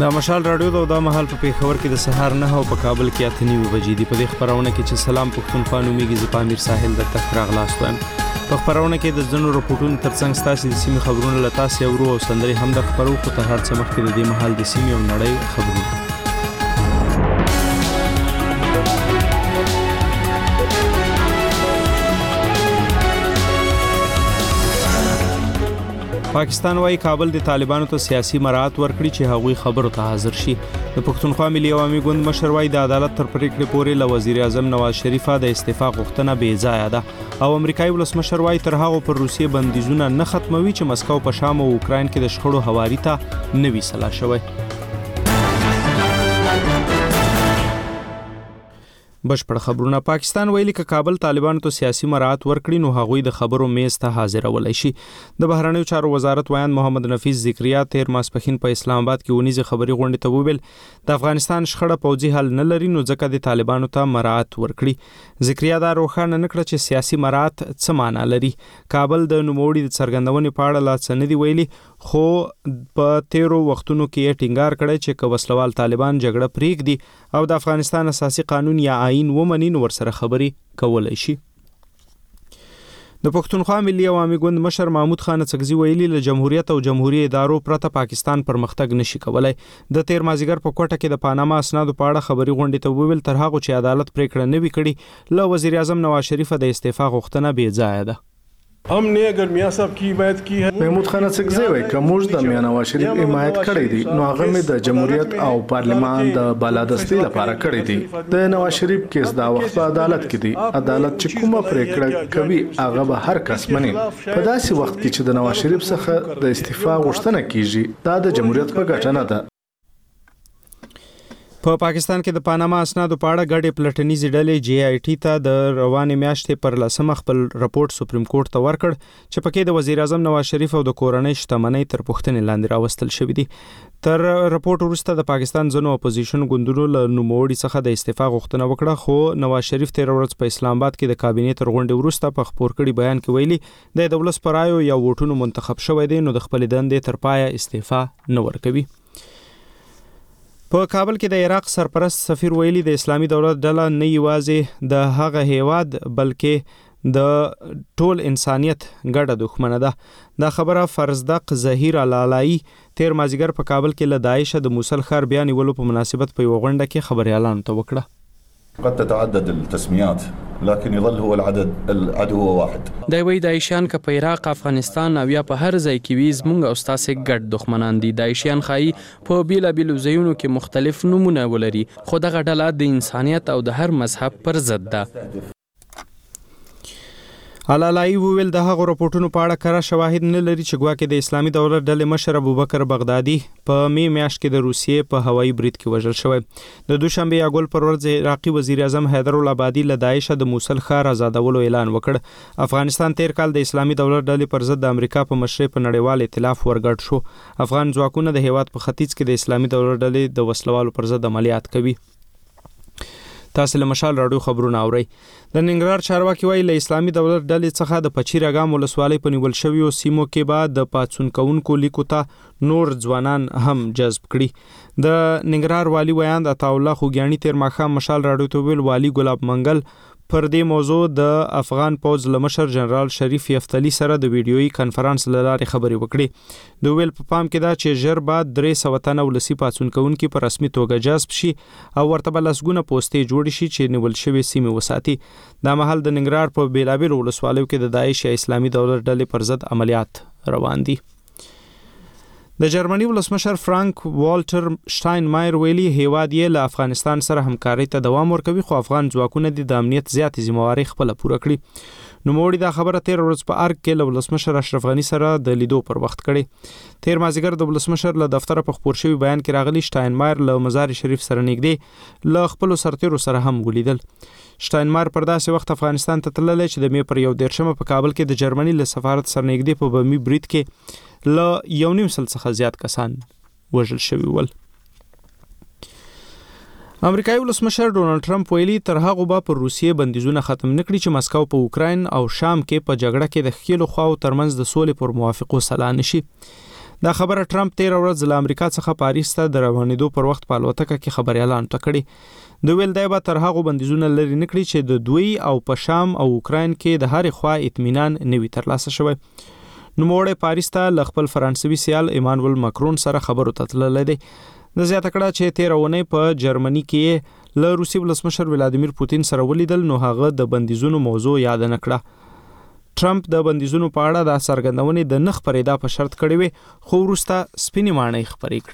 د مشال رادیو د مهال په پیښور کې د سهار 9 او په کابل کې 8:30 بجې دی. په دې خبرونه کې چې سلام پښتونخوا نومیږي ز پامیر ساحل د تخراغ لاستوم. په خبرونه کې د ځنو رپورټونو ترڅنګ ستاسو د سیمې خبرونه لتاسي ورو او سندري هم د خبرو خو ته هر څه مخکې د دې مهال د سیمې او نړۍ خبرونه. پاکستان وايي کابل د طالبانو ته سیاسي مراعات ورکړي چې هغوی خبرو ته حاضر شي. د پښتونخوا ملي عوامي ګوند مشر وايي د عدالت تر پریکړې پورې له وزیر اعظم نواز شریف د استعفا غوښتنه بې ځایه ده او امریکایي ولسمشر وايي تر هغه پر روسیې بندیزونه نه ختموي چې مسکو په شام او اوکراین کې د شخړو هواري ته نوي سلا شوی. بشپړ خبرونه. پاکستان ویلي ک کابل طالبانو ته سیاسي مراعات ورکړي نو هغوی د خبرو میز ته حاضرولای شي. د بهرنیو چارو وزارت وایي محمد نفیس ذکریا تیر ماسپخین په اسلام آباد کې ونیزه خبري غونډه ته وویل د افغانستان شخړه پوځي حل نه لري نو ځکه د طالبانو ته مراعات ورکړي. ذکریا دا روښانه نکړه چې سیاسي مراعات څه معنی لري. کابل د نوموړي د څرګندونې په اړه لا څه نه دی ویلي خو په تیرو وختونو کې ټینګار کړی چې ک وسلوال طالبان جګړه پریږدي او د افغانستان اساسي قانون یا آئین ومني نو ورسره خبري کولای شي. د پښتونخوا ملي عوامي ګوند مشر محمود خان څکزي ویلي له جمهوریت او جمهوریت ادارو پرته پاکستان پرمختګ نشي کولای. د تیر مازیګر په کوټه کې د پاناما اسنادو په اړه خبري غونډه ته وویل تر هغه چې عدالت پریکړه نه وی کړي له وزیر اعظم نواز شریف د استعفا غوښتنه بې ځایه ده. हमने अगर मियां साहब की हिमायत की है محمود خان څکزي وایي که موږ د میاں نواز شریف حمایت کړی دی نو هغه مې د جمهوریت او پارلمان د بالادستي لپاره کړی دی. د نواز شریف کیس دا وخت په عدالت کې دی. عدالت چې کومه پریکړه کوي هغه به هر کس مني. په داسې وخت کې چې د نواز شریف څخه د استعفا غوښتنه کیږي دا د جمهوریت په ګټه نه ده. په پاکستان کې د پاناما اسنادو په اړه ګډې پلټنیزې ډلې جی آی ټي ته د روانې میاشتې پر 10 خپل رپورت سپریم کورټ ته ورکړ چې پکې د وزیر اعظم نواز شریف او د کورنۍ شتمنۍ تر پوښتنې لاندې راوستل شوې دي. تر رپورت وروسته د پاکستان ځینو اپوزیشن ګوندونو له نوموړي څخه د استعفا غوښتنه وکړه خو نواز شریف تیر ورځ په اسلام آباد کې د کابینې تر غونډې وروسته په خبر کړي بیان کې ویلي د دولت پرایو یا ووټونو منتخب شوی دی نو د خپل دندې تر پایه استعفا نه ورکوي. په کابل کې د عراق سرپرست سفیر ویلي د اسلامي دولت ډله نه یوازې د هغه هیواد بلکې د ټول انسانیت ګډه دښمنه ده. دا خبره فرزدق ظهیر علالای تیر مازیګر په کابل کې له داعش د موصل ښار بیا نیولو په مناسبت په یو غونډه کې خبريالانو ته وکړه. قد تتعدد التسميات لكن يظل هو العدو هو واحد. دا وی داعشیان که په عراق افغانستان او یا په هر ځای کې وي زموږ او ستاسو ګډ دښمنان دي. داعشیان خایي په بیلابیلو ځایونو کې مختلف نمونه ولري خو دغه ډله د انسانیت او د هر مذهب پر ضد ده. علالای ویل د هغو رپورټونو په اړه کره شواهد نه لري چې ګواکې د اسلامي دولت ډلې مشر ابوبکر بغدادي په میاشت کې د روسیې په هوایي برید کې وژل شوی. د دوشنبه یاګول پر ورځ عراقي وزیر اعظم حیدر العبادي له داعش د موصل ښار آزادولو اعلان وکړ. افغانستان تیر کال د اسلامي دولت ډلې پر ضد د امریکا په مشرۍ په نړیوال ائتلاف ورګډ شو. افغان ځواکونه د هیواد په ختیځ کې د اسلامي دولت ډلې د وسلوالو پر ضد عملیات کوي. تاسو له مشال رادیو خبرونه اورئ. د ننګرهار چارواکي وایي له اسلامي دولت ډلې څخه د پچیرګام ولسوالۍ په نیول شویو سیمو کې بعد د پاتسون کونکو لیکو ته نور ځوانان هم جذب کړي. د ننګرهار والی ویاند عطا الله خوګیانی تیر ماښام مشال رادیو ته ویل والی ګلاب منګل پر دې موضوع د افغان پوز لمشر جنرال شریف یفتلی سره د ویډیويي کانفرنس لاره خبري وکړي. د ویل په پام کې دا چې ژر بعد 300 تنه ولسی پاتون کوونکي په رسمي توګه جذب شي او ورته بلسګونه پوسټې جوړ شي چې نیول شوی سیمه وساتي. دا مهال د ننګرهار په بیلابیل ولسوالیو کې د داعش یا اسلامي دولت ډلې پر ضد عملیات روان دي. د جرمني ولسمشر فرانک والټر شټاینمایر ویلي هیواد یې له افغانستان سره همکاري ته دوام ورکوي خو افغان ځواکونه د امنیت زیاتې ذمہواري خپل پوره کړي. نوموړي دا خبره تیر ورځ په ارګ کې له ولسمشر اشرف غنی سره د لیدو پر وخت کړي. تیر مازیګر د ولسمشر له دفتر په خبر شوی بیان کې راغلی شټاینمایر له مزار شریف سره نږدې له خپل سرتیرو سره هم ولیدل. شټاینمایر پر داسې وخت افغانستان ته تللی چې د می پر 1 په کابل کې د جرمني له سفارت سره نږدې په بمی برید کې له 1.5 سل څخه زیات کسان وژل شوي ول. امریکایي ولسمشر ډونالد ټرمپ ویلي تر هغه به پر روسیې بندیزونه ختم نکړي چې مسکو په اوکراین او شام کې په جګړه کې د خېلو خواو ترمنځ د سولې پر موافقو سلا نشي. دا خبره ټرمپ 13 ورځ له امریکا څخه پاریس ته د روانېدو پر وخت په الوتکه کې خبريالان تکړي د ویل دی به تر هغه بندیزونه لري نکړي چې د دوی او په شام او اوکراین کې د هر خوا اطمینان نوي ترلاسه شوی. نو موړې پاریس ته ل خپل فرانسوي سیال ایمانوئل ماکرون سره خبرو تتلل دی. د زیاته کړه چې 13 ونې په جرمني کې له روسي ولسمشر ولادیمیر پوتین سره ولیدل نو هغه د بندیزونو موضوع یاد نه کړه. ټرمپ د بندیزونو په اړه د څرګندونې د نخ پرېدا په شرط کړی وي خو وروسته سپینې ماڼۍ خبرې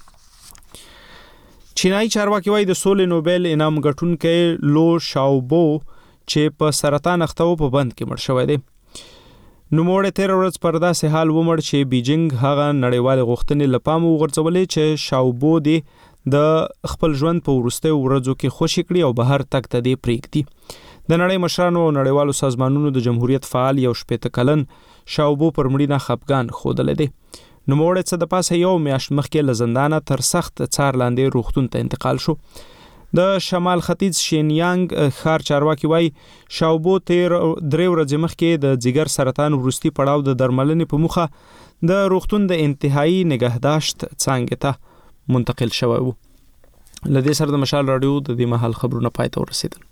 کړې. چینایي چارواکي وايي د سولې نوبل انعام ګټونکی لو شاوبو چې په سرطان اخته و په بند کې مړ شوی دی. نو موړ 13 ورځ پر داسې حال ومړ چې بیجینګ هغه نړیوال غوښتنې لپاره وغورځولې چې شاوبو دی د خپل ژوند په وروستیو ورځو کې خوشی کړي او بهر تک ته دی پریږدي. د نړۍ مشرانو او نړیوالو سازمانونو د جمهوریت فعال یو شپېته کلن شاوبو پر مړینه خپګان ښودل دي. نو موړ څه د پاسه یو میاشت مخکې له زندانه تر سخت څار لاندې روغتون ته انتقال شو. د شمال ختیځ شینیانګ ښار چارواکي وايي شاوبو 3 ورځې مخکې د جګر سرطان وروستي پړاو د درملنې په موخه د روغتون د انتهایی نگهداشت څنګه ته منتقل شوی وو. لدې سره د مشال رادیو د دې محل خبرونه پای ته ورسېدل.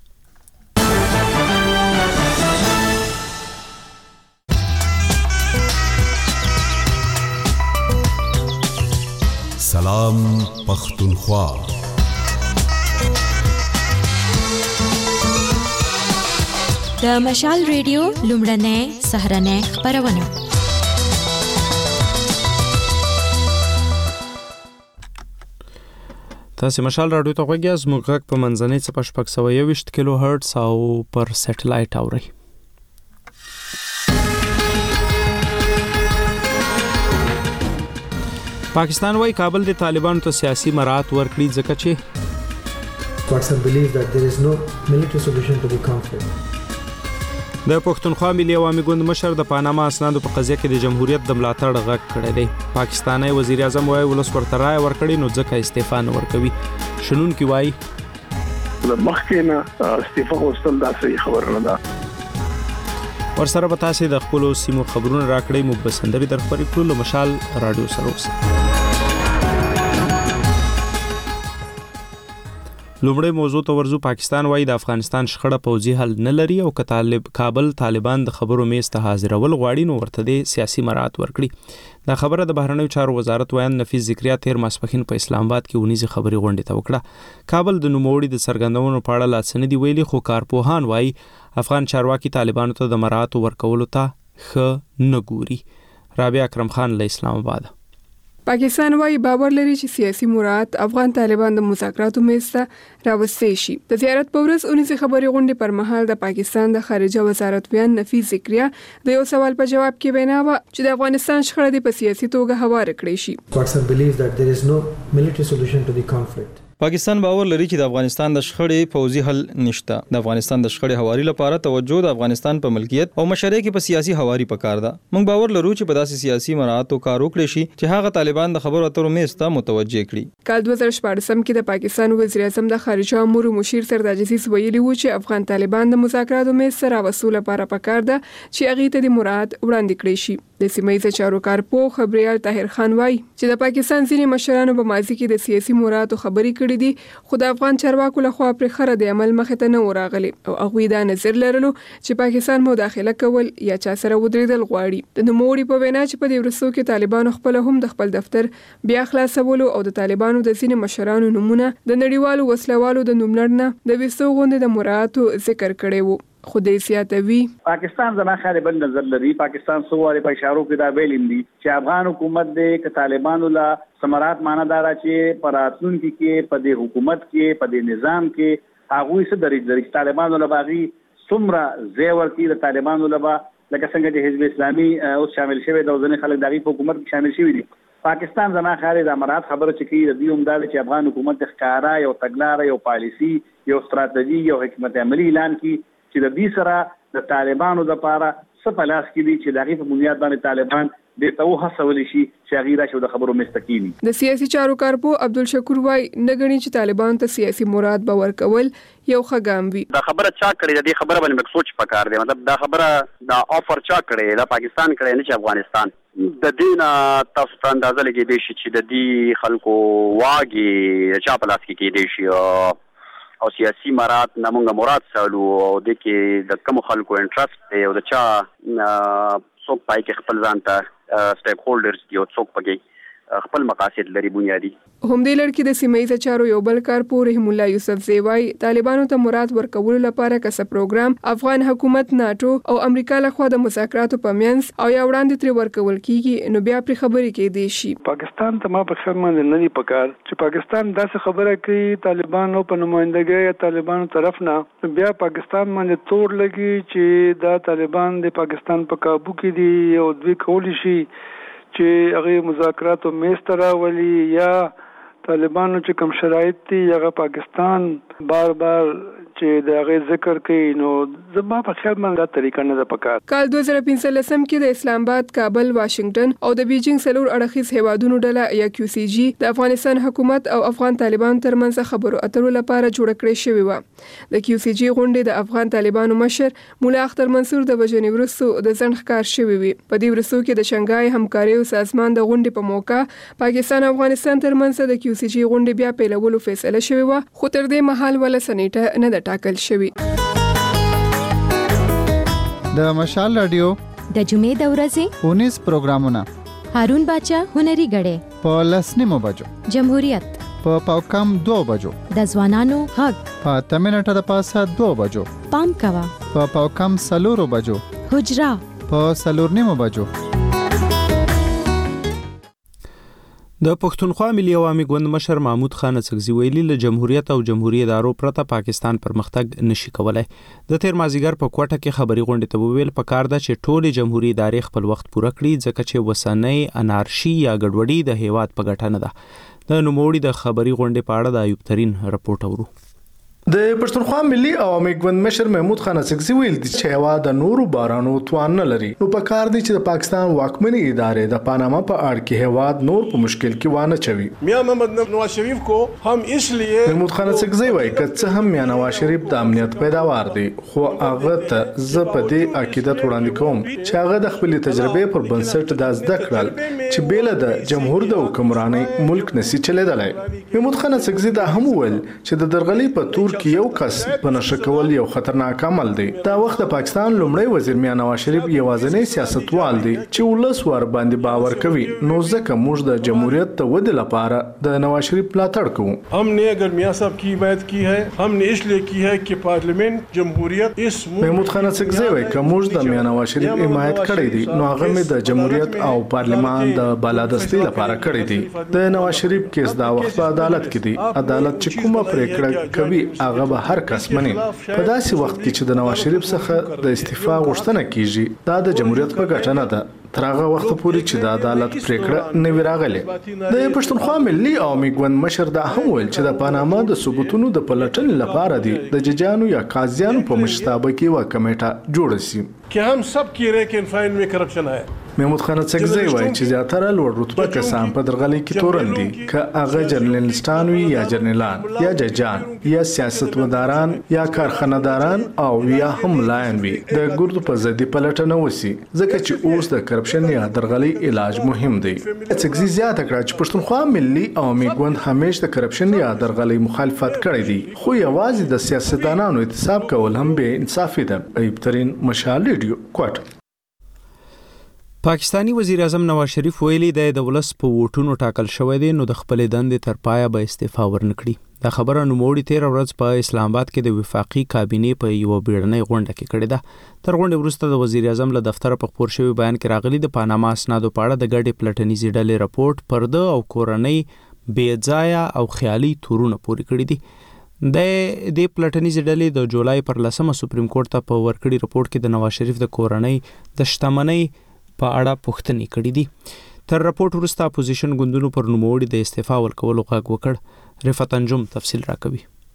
سلام پختونخوا. د مشال ریډیو لومړنۍ سهرنۍ خبرونه. تاسو مشال رادیو ته غوږی زموږ غږ په منځنۍ څپه 621 کیلو هرتز او پر سټلایټ اوري. پاکستان وايي کابل د طالبانو ته سیاسي مراعات ورکړي ځکه چې Pakistan believes that there is no military solution to the conflict. د پښتونخوا ملي عوامي ګوند مشر د پاناما اسنادو په قضیه کې د جمهوریت د ملاتړ غږ کړی دی. پاکستاني وزیر اعظم وايي ولس ورته رائے ورکړي نو ځکه استعفا نه ورکوي. شنونکي وايي د مخکې نه استعفا غوښتل دا صحیح خبره نه ده. ورسره به تاسو د خپل سیمو خبرونه راکړئ مو بسندري در خبرې کړو مشال رادیو سره اوسه. لومړی موضوع ته ورزو. پاکستان وايي د افغانستان شخړه پوځي حل نه لري او کابل طالبان د خبرو میز ته حاضرول غواړي نو ورته د سیاسي مراعات ورکړي. دا خبره د بهرنیو چارو وزارت ویان نفیس ذکریا تیر ماسپخین په اسلام آباد کې ونیزه خبري غونډه ته وکړه. کابل د نوموړي د څرګندونو په اړه لا څه نه دی ویلي خو کارپوهان وايي افغان چارواکي طالبانو ته د مراعات ورکولو ته ښه نه ګوري. رابعه اکرم خان له اسلام آباد. پاکستان وايي باور لري چې سیاسي مراعات افغان طالبان د مذاکراتو میز ته راوستي شي. د زیارت په ورځ اونیزه خبري غونډې پر مهال د پاکستان د خارجه وزارت ویان نفیس ذکریا د یو سوال په جواب کې وینا و چې د افغانستان شخړه د په سیاسي توګه هوار کړی شي. Pakistan believes that there is no military solution to the conflict. پاکستان باور لري چې د افغانستان د شخړې پوځي حل نشته. د افغانستان د شخړې هواري لپاره توجه د افغانستان په ملکیت او مشرۍ کې په سیاسي هواري پکار ده. موږ باور لرو چې په داسې سیاسي مراعاتو کار وکړي شي چې هغه طالبان د خبرو اترو میز ته متوجه کړي. کال 2014 کې د پاکستان وزیر اعظم د خارجه امور مشیر سردار عزیز ویلي و چې افغان طالبان د مذاکراتو میز سره وصول لپاره پکار ده چې هغه ته د مراعات وړاندې کړي شي. د سیمایي چارو کارپو خبريال طاهر خان وايي چې د پاکستان ځینې مشرانو په ماضي کې د سیاسي مراتو خبري کړې دي خو د افغان چارواکو لخوا پر خره د عمل مخه ته نه وراغلي او هغه دا نظر لرلو چې پاکستان مداخله کول یا چا سره ودرېدل غواړي. د نوموړي په وینا چې په دې ورسو کې طالبانو خپل هم د خپل دفتر بیا خلاصولو او د طالبانو د ځینې مشرانو نمونه د نړیوالو وسلوالو د نوملړنه د وسو غونډې د مراتو ذکر کړي وو. خدای سیاتوي پاکستان زما خاله بل نظر لري. پاکستان سواره په اشارو کې دا ویلیم دي چې افغان حکومت د طالبانو لا سمرات معنادار چې پراتون کې په دې حکومت کې په دې نظام کې هغه څه درې طالبانو لا باغي څومره زیور کې د طالبانو لا لکه څنګه چې حزب اسلامي او شامل شوی د ځنې خلک د حکومت کې شامل شوی دي. پاکستان زما خاله د امارات خبره چې کوي د دې عمدار چې افغان حکومت د ښکارا یو تګلارې یو پالیسی یو ستراتیژي یو حکمت عملی اعلان کی چې د دې سره د طالبانو د لپاره څه پلاس کې دي چې دغه په بنیاد باندې طالبان د توه هڅول شي چې غیره شو د خبرو مستقیمی. د سیاسي چارو کارپو عبدالشکور وايي نګنی چې طالبان ته سیاسي مراد باور کول یو خګام وي. دا خبره چا کړې د خبره باندې مکسوچ پکار دی. مطلب دا خبره دا افر چا کړې دا پاکستان کړې نه چې افغانستان د دین تاسو ته اندازه لګیدای شي چې د دې خلکو واګي چا په لاس کې کېدای شي او سیاسي مراد نمونږه مراد سالو او د کې د کوم خلکو انټرست دی او د چا څوک پای کې خپل ځان ته سټیک هولډرز دی او څوک پکې خپل مقاصد لري بنیادی. همدې لړ کې د سیمه‌ایزه چارو یو بل کارپور رحیم الله یوسف زیوای طالبانو ته مراد ورکولو لپاره کسب پروګرام افغان حکومت ناتو او امریکا لخوا د مذاکراتو په منځ او یا وړاندې تر ورکول کیږي نو بیا پر خبرې کې دی شي. پاکستان ته ما په خیر باندې نه دی پکار چې پاکستان داسې خبره کوي طالبانو په نمائندګۍ یا طالبانو طرف نه بیا پاکستان باندې تور لګي چې دا طالبان د پاکستان په کابو کې دي او دوی کولی شي چې هغه مذاکرات او میز راولي یا طالبانو چې کوم شرایط دي هغه پاکستان بار چې د هغه ذکر کوي نو زما په خیال باندې دا طریقه نه ده پکار. کال 2015 کې د اسلام آباد، کابل، واشنگټن او د بیجینګ څلور اړخیز هیوادونو ډله یا QCG د افغانستان حکومت او افغان طالبانو ترمنځ خبرو اترو لپاره جوړ کړې شوې و. د QCG غونډې د افغان طالبانو مشر مولا اختر منصور د وژنې وروسته د ځنډ ښکار شوې وي. په دې وروسته کې د شنګای همکاري سازمان د غونډې په موقع پاکستان او افغانستان ترمنځ د QCG غونډې بیا پیلولو فیصله شوې و خو تر دې مهال ولا سنیټه نه ټاکل شوی. د مشال رادیو د جمعې د ورځې 19 پروګرامونه هارون باچا هنري غړې په لسنیمو بجو جمهوریت په پاوکم 2 بجو د ځوانانو حق په تمنټه د پاسه 2 بجو پام کوا په پاوکم 3 بجو حجرا په 4 بجو. د پښتونخوا ملي عوامي ګوند مشر محمود خان اڅکزي ویلي له جمهوریت او جمهوریت ادارو پرته پاکستان پرمختګ نشي کولای. د تیر مازیګر په کوټه کې خبري غونډه ته ویل پکار ده چې ټول جمهوریت ادارې خپل وخت پوره کړي ځکه چې وسنۍ انارشي یا ګډوډي د هیواد په ګټه نه ده. د نوموړي د خبري غونډې په اړه د ایوب ترين رپورټ اورو. د پښتونخوا ملي عوامي ګوند مشر محمود خان اڅکزي ویل چې هیواد د نورو بارانو توان نه لري نو په کار دي چې د پاکستان واکمنۍ ادارې د پاناما په اړه کې هیواد نور په مشکل کې وانه چوي. میاں محمد نواز شریف کو هم اسلیے محمود خان اڅکزي وایي چې هم میاں نواز شریف د امنیت پیداوار دی خو هغه ته ز په دې عقیدت وړاندې کوم چې هغه د خپل تجربې پر بنسټ د زده کړل چې بیل د جمهور د حکمرانۍ ملک نسی چلیدلای. محمود خان اڅکزي دا هم ویل چې د درغلي په تور کې یو کس په نشه کول یو خطرناک عمل دی. دا وخت د پاکستان لومړی وزیر میاں نواز شریف یوازینی سیاستوال دی چې ولس ور باندې باور کوي نو ځکه موږ د جمهوریت ته ودې لپاره د نواز شریف ملاتړ کوو. हमने अगर मियां साहब की हिमायत की है हमने इसलिए की है कि पार्लियामेंट जमहूरियत इस محمود خان اڅکزي وایي چې موږ د میاں نواز شریف حمایت کړی دی نو هغه مې د جمهوریت او پارلمان د بالادستي لپاره کړی دی. د نواز شریف کیس دا وخت په عدالت کې دی. عدالت چې کومه پریکړه کوي هغه به هر کس مني. په داسې وخت کې چې د نواز شریف څخه د استعفا غوښتنه کیږي دا د جمهوریت په ګټه نه ده تر هغه وخت پورې چې د عدالت پریکړه نه وي راغلې. د پښتونخوا ملي عوامي ګوند مشر دا هم ویل چې د پاناما د ثبوتونو د پلټنې لپاره دی د ججانو یا قاضیانو په مشرتابه کې یو کمیټه جوړه شي. कि हम सब कह रहे हैं कि इनफाइन में करप्शन है. محمود خان اڅکزي وایي چې زیاتره لوړ رتبه کسان په درغلي کې تورن دي که هغه جرنالستان وي یا جرنالان یا ججان یا سیاستمداران یا کارخانه‌داران او یا هم لاین وي د ګردو په ضد پلټنه وسی ځکه چې اوس د کرپشن یا درغلي علاج مهم دی. اڅکزي زیاته کړه چې پښتونخوا ملي عوامي ګوند همیشه د کرپشن یا درغلي مخالفت کړی دی خو یوازې د سیاستدانانو احتساب کول هم به انصافي ده. ایوب ترين مشال ریډیو کوټ. پاکستانی وزیر اعظم نواز شریف ویلي دی د ولس په ووټونو ټاکل شوی دی نو د خپل دندې تر پایه به استعفا ورنکړي. دا خبره نوموړي 13 ورځ په اسلام آباد کې د وفاقي کابینې په یو بیړنۍ غونډه کې کړې ده. تر غونډې وروسته د وزیر اعظم له دفتر په خبر شوی بیان کې راغلي د پاناما اسنادو په اړه د ګډې پلټنیزې ډلې راپورټ پرده او کورنۍ بې ځایه او خیالي تورونه پوري کړي دي. د دې پلټنیزې ډلې د جولای پر 10 سپریم کورټ ته په ورکړي راپورټ کې د نواز شریف د کورنۍ د شتمنۍ په اړه پوښتنې کړې دي. تر راپورټ وروسته اپوزیشن ګوندونو پر نوموړي د استعفا ورکولو غږ وکړ. رفعت انجم تفصیل راکوي.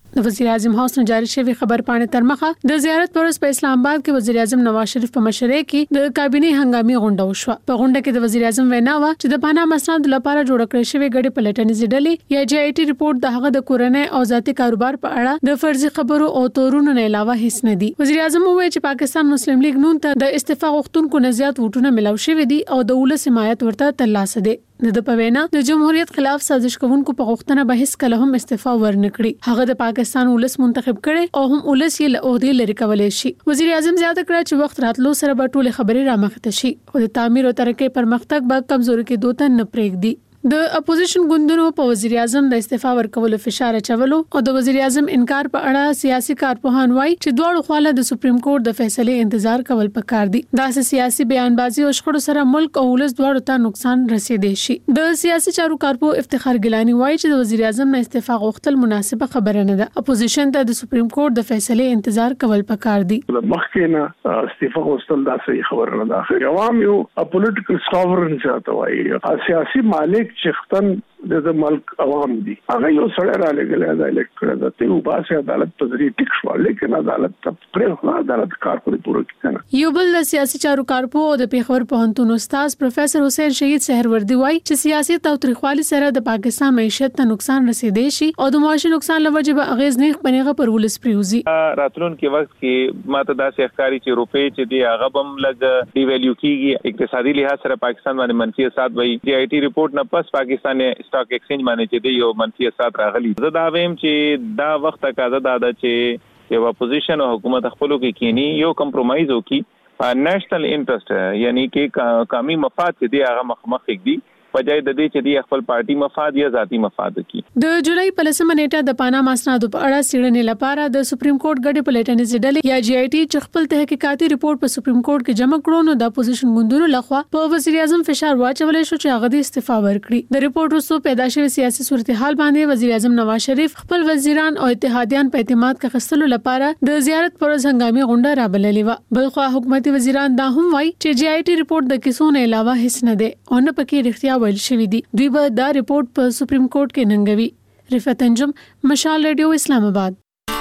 د وزیر اعظم هاوس نه جاری شوی خبر پاڼې تر مخه د زیارت پر په اسلام آباد کې وزیر اعظم نواز شریف په مشرۍ کې د کابینه هنګامي غونډه وشوه. په غونډه کې د وزیر اعظم وینا و چې د پانا مسند لپاره جوړ کړی شوی غړي پلټنیز ډلې یا GIT ریپورت د هغه د کورنۍ او ذاتي کاروبار په اړه د فرضي خبرو او تورونو نه علاوه هیڅ نه دي. وزیر اعظم وویل چې پاکستان مسلم لیگ نون ته د استعفا غوښتونکو نه زیات ووټونه ملاو شوي دي او د ولس حمایت ورته ترلاسه دي. د پوینا د جمهوریت خلاف سازش کوونکو په غوښتنه به هیڅ کله هم استعفا ورنکړي. هغه د پاکستان ولس منتخب کړي او هم ولس یې له عہدې لري کولای شي. وزیر اعظم زیاته کړه چې وخت راتلو سره به ټول خبرې رامخته شي او د تعمیر او ترقۍ پرمختګ به کمزوري کېدو ته نه پرېږدي. د اپوزیشن ګوندونو په وزیر اعظم د استعفا ورکولو فشار اچولو او د وزیر اعظم انکار په اړه سیاسي کارپوهان وایي چې دواړو خواله د سپریم کورټ د فیصلې انتظار کول پکار دي. دا سیاسي بیانبازي او شخړو سره ملک او ولس دواړو ته نقصان رسیدي شي. د سیاسي چارو کارپو افتخار ګیلانی وایي چې د وزیر اعظم نه استعفا غوښتل مناسبه خبره نه ده. اپوزیشن ته د سپریم کورټ د فیصلې انتظار کول پکار دي. مخکې نه استعفا غوښتل دا صحیح خبره نه ده. عوام یو پولیټیکل ساورن څه وایي سیاسي مالک چختن د ملک عوام دي. هغه یو سره را لګل دا الیکټ کړه د ته وباسه عدالت په ذریعہ ټیک شو لیکن عدالت پرې عدالت کار کوي پوره کړه. یو بل د سیاسي چارو کارپو او د پیښور پوهنتون استاد پروفیسور حسین شهید سحروردی وایي چې سیاسي تاوتریخوالي سره د پاکستان معیشت ته نقصان رسیدي شي او د معاشي نقصان لوجه به اغیز نه بنېغه پر ولس پریوزي. راتلون کې وخت کې ماته داسې ښکاری چې روپې چې دی هغه بم لګ ډی ویلیو کیږي اقتصادي لحاظ سره پاکستان باندې منفي اثرات وایي. GIT ریپورت نه پس پاکستان سٹاک ایکسچینج باندې چې دی یو منفي اثرات راغلي. زه دا وایم چې دا وخت تقاضا ده چې یو اپوزیشن او حکومت خپلو کې کینی یو کمپرومایز وکي نېشنل انټرست یعنی کې قومي مفاد چې دی هغه مخ دی بجای د دې چې دی خپل پارټي مفاد یا ذاتی مفاد کی. د جولای په 10 نیټه د پاناما اسنادو په اړه سیړنې لپاره د سپریم کورټ غړي پلټنیز ډلې یا GIT چې خپل تحقیقاتي ریپورت په سپریم کورټ کې جمع کړو نو د اپوزیشن ګوندونو لخوا په وزیر اعظم فشار واچول شو چې هغه د استعفا ورکړي. د ریپورت وروسته پیدا شوی سیاسي صورتحال باندې وزیر اعظم نواز شریف خپل وزیران او اتحادیان په اعتماد کې خستلو لپاره د زیارت پر هنګامي غونډه رابللې و. بلخو حکومتي وزیران دا هم وایي چې GIT ریپورت د کیسو نه علاوه هیڅ نه دی او نه پکې رښتیا ویل شوی دی. دوی به دا ریپورت په سپریم کورټ کې ننګوي. رفعت انجم، مشال ریډیو، اسلام آباد.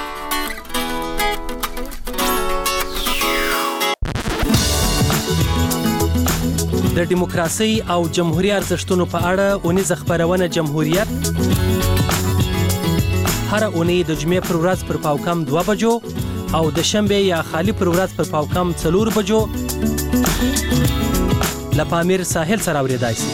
د دیموکراسي او جمهوریت ارزښتونو په اړه اونیزه خبرونه جمهوریت هر اونۍ د جمعې پر ورځ پر پاوکم 2 بجو او د شنبه یا خالی پر ورځ پر پاوکم 4 بجو لپامیر ساحل سره اوریدای شي.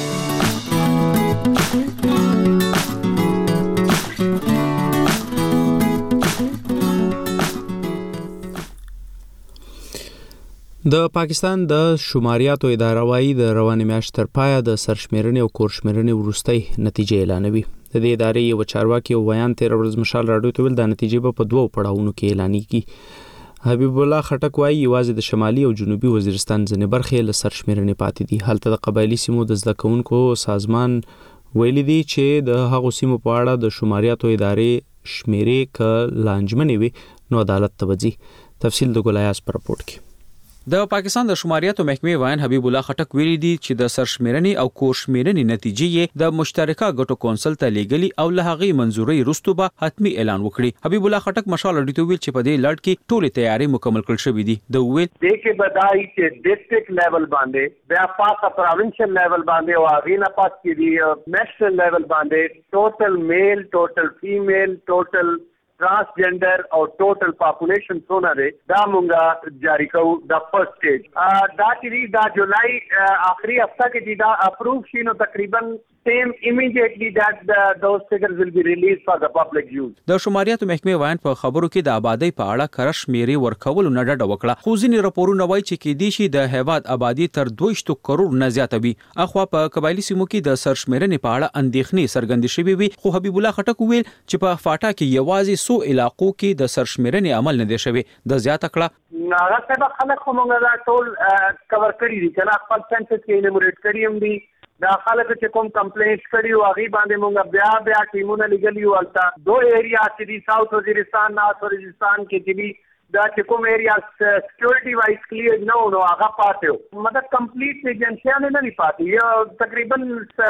د پاکستان د شماریاتو اداره وايي د روانې میاشتې تر پایه د سرشمیرنې او کورشمیرنې وروستۍ نتیجې اعلانوي. د دې ادارې یو چارواکي او بیان 13 ورځ مشال راډیو ته ویل د نتیجې په 2 پړاوونو کې اعلانېږي. حبیب الله خټک وايي یوازې د شمالي او جنوبي وزیرستان ځینې برخې له سرشمیرنې پاتې دي. هلته د قبایلی سیمو د زده کوونکو سازمان ویلي دی چې د هغو سیمو په اړه د شماریاتو ادارې شمیرې ک لانجمنې وي نو عدالت ته وځي. تفصیل د ګلایاس پر رپورت کې. د پاکستان د شماریاتو محکمې وایي حبیب الله خټک ویلي دی چې د سرشمیرنې او کورشمیرنې نتیجې د مشترکه ګټو کونسل ته لیږلي او له هغې منظوري وروسته به حتمی اعلان وکړي. حبیب الله خټک مشال اډیټو ویل چې په دې لړ کې ټولې تیاری مکمل کړل شوې دي. د ویل د کې بدای چې ډیسټریکټ لیول باندې بیا پاسه پروینشل لیول باندې او اغینا پاس کې دی نیشنل لیول باندې ټوټل میل ټوټل فیمیل ټوټل ट्रांसजेंडर और टोटल पॉपुलेशन सोना रे दा मुंगा जारी को द फर्स्ट स्टेज दा चिरी दा जुलाई आखिरी हफ्ता के जीदा अप्रूव शीनो तकरीबन same immediately that those figures will be released for the public use. د شماریاتو محکمې وایي په خبرو کې د آبادی په اړه کرش میري ورکول نه ډډه وکړه. خو ځینې راپورونه وایي چې کې دي شي د هیواد آبادی تر 200 کروڑ نه زیاته وي. اخوا په قبایلی سیمو کې د سرشمیرنې په اړه اندېښنې څرګندې شوې وي. خو حبیب الله خټک ویل چې په فاټا کې یوازې 100 علاقو کې د سرشمیرنې عمل نه دی شوی. د زیاته کړه هغه څه خلک کومه ټول کور کړی دي کنه خپل سنسس کې انیموریټ کړی هم دي. دا خلک چې کوم کمپلینټ کړي او هغه باندې مونږ بیا ټیمونه لګلی او البته 2 ایریا چې دي ساوث وزیرستان نارث وزیرستان کې چې دا چې کوم ایریا سکیورټي وایز کلیر نه نو هغه پاتې مطلب کمپلیټ ایجنسیانه نه پاتې یو تقریبا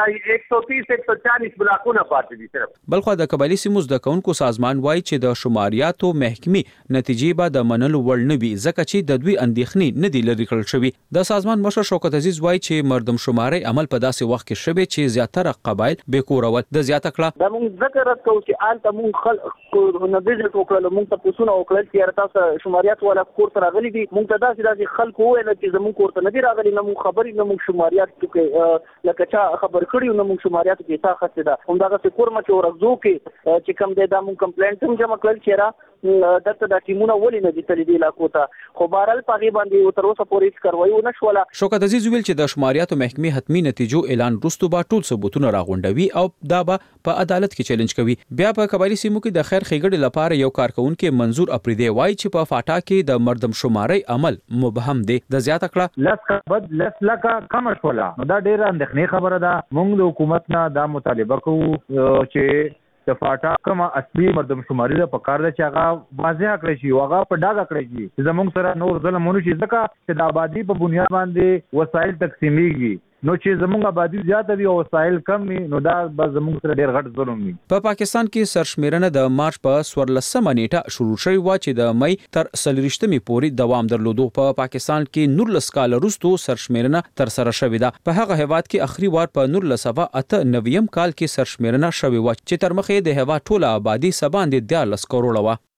130-140 بلاکونه پاتې دي صرف. بلخو د قبایلی سیمو د کونکو سازمان وایي چې د شماریاتو محکمې نتیجې به د منلو وړ نه وي ځکه چې د دوی اندېښنې نه دي لري کړل شوی. د سازمان مشر شوکت عزیز وایي چې مردم شماري عمل په داسې وخت کې شوی چې زیاتره قبایل به کورول د زیاته کړه. دا موږ ذکر کوو چې آلته موږ خلک نو ویزټ وکړل موږ ته پوښتنه وکړل چې تاسو شماریات ولا کور ته راغلي دي موږ ته داسې خلک وویل چې زموږ کور ته نه دي راغلي نه موږ خبرې نه موږ شماریات کې لکه چا خبر کړیو نه موږ شماریات کې څه خسته ده همدغه څه کور مکه ورغزو کې چې کم دی دا موږ کمپلینټ هم جمع کړل چې را دته د ټیمونه ولې نه دي تللی دی علاقو ته خو بهرحال پغې باندې تر اوسه پورې کاروایی ونه شوله. شوکت عزیز ویل چې د شماریاتو محکمې حتمی نتیجو اعلان وروسته به ټول ثبوتونه راغونډوي او دا به په عدالت کې چیلنج کوي. بیا په قبایلی سیمو کې د خیر ښېګړې لپاره یو کارکونکو منظور اپریدي وایي چې په فاټا کې د مردم شماري عمل مبهم دی د زیاته کړه لس لکه کم شولا نو دا ډیره اندېښنې خبره ده. موږ د حکومت نه دا مطالبه کوو چې د فاټا کومه اصلي مردم شماري د پکار ده چې هغه واضح کړی شي او هغه په ډاګه کړی شي زموږ سره نور ظلم ونه شي ځکه چې د آبادی په بنیاد باندې وسایل تقسیمیږي نو چې زموږ آبادی زیاته وي او وسایل کم وي نو دا به زموږ سره ډیر غټ ظلم وي. په پاکستان کې سرشمیرنه د مارچ په 14مه نیټه شروع شوې و چې د مې تر 30مې پورې دوام درلودو. په پاکستان کې 19 کال وروسته سرشمیرنه تر سره شوې ده. په هغه هیواد کې اخري وار په 1998 کال کې سرشمیرنه شوې و چې تر مخې د هیواد ټوله آبادی سباندې 14 کروڑه و.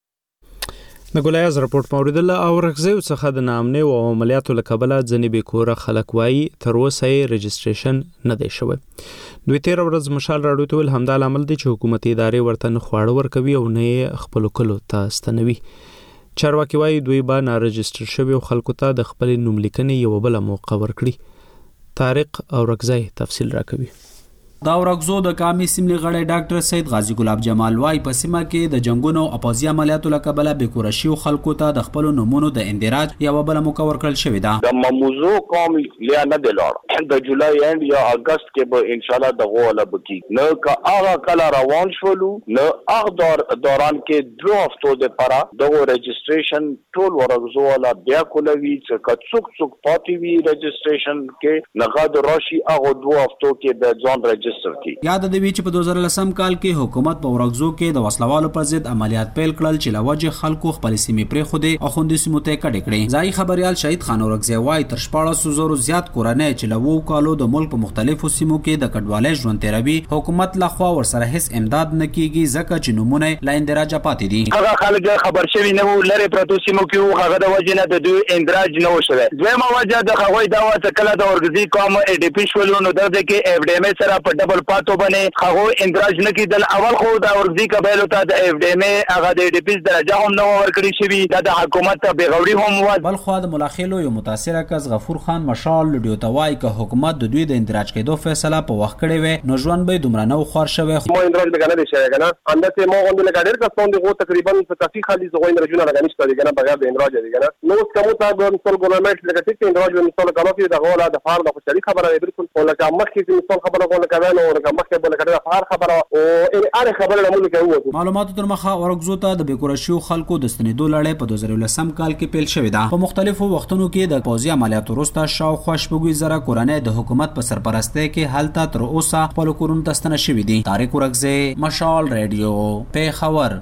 د ګولیاز راپورټ موریدل او رغزیو څخه د نامنې او عملیاتو لکبله ځنې به کوره خلک وایي تر اوسه یې رجسټریشن نه دی شوی. دوی 13 ورځ مشال راډیو ته ول همدا عمل دی چې حکومتي ادارې ورته نه خواړه ورکوي او نه خپل کلو ته ستنوي. چارواکي وایي دوی به نه رجسټر شوی او خلکو ته د خپل نوم لیکنې یو بل موقع ورکړي. طارق او رغزی تفصیل راکوي. دا ورغزو د کامې سیمې غړی ډاکټر سید غازی ګلاب جمال وای په سیمه کې د جنگونو او اپوزي عملیاتو لکبله به کورشي او خلکو ته د خپل نمونه د اندراج یا بل مکور کړل شوی دا د موضوع کوم لیا نه دلار د جولای اند یا اگست کې به ان شاء الله د غوله بکی نه کا هغه کله روان شولو نه هغه دوران کې 2 هفتو د پاره د رجسټریشن ټول ورغزو ولا بیا کولوي چې څوک پاتې وی رجسټریشن کې نه غاد راشي هغه 2 هفتو کې د ځان یاد د وی چې په 2010 کال کې حکومت په ورغزو کې د وسلوالو پر ضد عملیات پیل کړل چې لوجه خلکو خپل سیمې پرې خوده او خوندې سیمو ته کډې کړې. ځای خبريال شهید خان ورغزی وای تر 1400 زیات کورنۍ چې لوو کالو د ملک په مختلفو سیمو کې د کډوالۍ ژوند تیروي حکومت لخوا ورسره هیڅ امداد نه کیږي ځکه چې نمونه لا اندراج پاتې دي. هغه خلک خبر شوی نه وو لری پروتو سیمو کې هغه د وجنه د دوی اندراج نه وشوي. دویمه وجه د خوي دا و کله د ورغزی قوم ای ډی پی شولو نو د کې اف ډی ام سره په ډبل پاتو باندې هغه اندراج نه کیدل. اول خو د ورغزی قبایلو ته د اف ډی ام هغه د ای ډی پی درجه هم نو ورکړی شوی د حکومت ته بیغوري هم و. بل خو د ملاخیلو یو متاثر کس غفور خان مشال لډیو توای که حکومت د دوی د اندراج کېدو فیصله په وخت کړی وي نو ژوند به دومره نو خور شوی. مو اندراج لګنه دي شي کنه اندته مو غوندل کډیر کسون دي غو تقریبا په کافي خالي زغوي رجونه لګنيشته دي کنه بغیر د اندراج دي کنه نو کوم ته د ټول ګورنمنت لګه چې اندراج مثال کانو کې د غولا د فار د خوشالي خبره بالکل ولکه مخکې چې مثال خبره کوله کړه نو ولکه مخکې بل کړه فار خبره او ان اړه خبره لمول کوي. معلوماتو تر مخه ورغزو ته د بیکورشیو خلکو د ستنېدو لړۍ په 2010 کال کې پیل شوې ده. په مختلفو وختونو کې د پوځي عملیاتو وروسته شاوخوا شپږ زره کورنۍ د حکومت په سرپرستۍ کې حالت تر اوسه خپل کورونو ته ستنه شوې دي. طارق ورغزی مشال رادیو پیښور.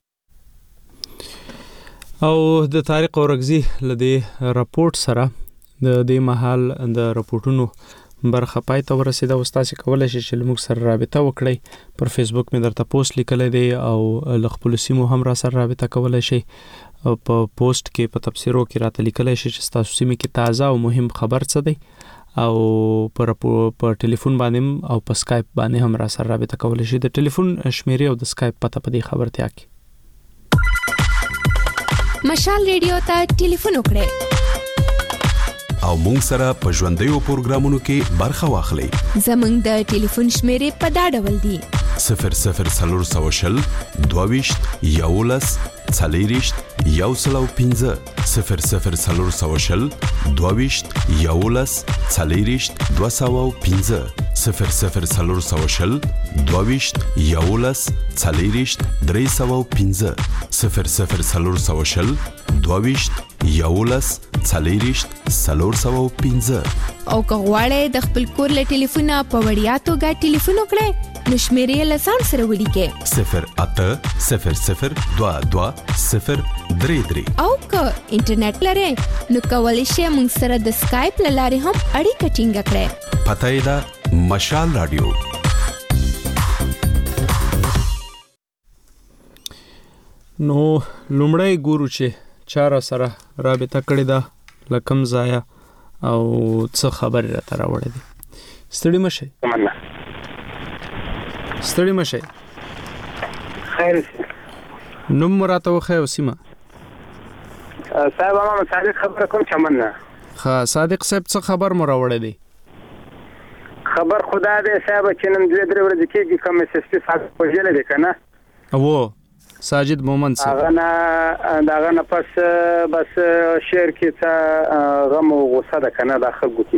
او د طارق ورغزی لدی راپورټ سره د دې محل د راپورټونو برخه پای ته ورسیده. واستاسي کولای شئ چې موږ سره رابطه وکړئ. پر فیسبوک مې درته پوسټ لیکلی دی او ل خپل سیمو هم را سره رابطه کولای شئ. په پوسټ کې په تفسیرو کې راته لیکلی شئ چې تاسو سیمه کې تازه او مهم خبر څه دی او پر ټلیفون باندې او په سکایپ باندې هم را سره رابطه کولای شئ. د ټلیفون شمیرې او د سکایپ پته په دې خبرتیا کې مشال ریډیو ته ټلیفون وکړئ او مونږ سره په ژوندیو پروګرامونو کې برخه واخلئ. زمونږ د ټلیفون شمیرې په دا ډول دي 00420 22 11 40 115 00420 22 11 40 215 00 22 11 40 315 00 22 11 40 315 او کغواړی د خپل کور له ټلیفونه په وړیا توګه ټلیفون وکړئ نو شمیرې له ځان سره ولیکئ 0800 او که انټرنیټ لرئ نو کولی شئ موږ سره د سکایپ له لارې هم اړیکه ټینګه کړئ. پته یې ده مشال رادیو. نو لومړی ګورو چې چاره سره رابطه کړې ده لکم ځای او څه خبر را تر وړې دي. ستړي مشه خیر نوم راته وخی او سیمه صاحب ما صادق خبر کوم چمن نه صادق صاحب څه خبر مو راوړې دي؟ خبر خدا دې صاحب چې نن 2-3 ورځې کېږي کوم سیستم صاحب پوجل دي کنه او ساجد مومن صاحب داغه نه پس بس شعر کې څه غم او غصه ده کنه داخل ګوتی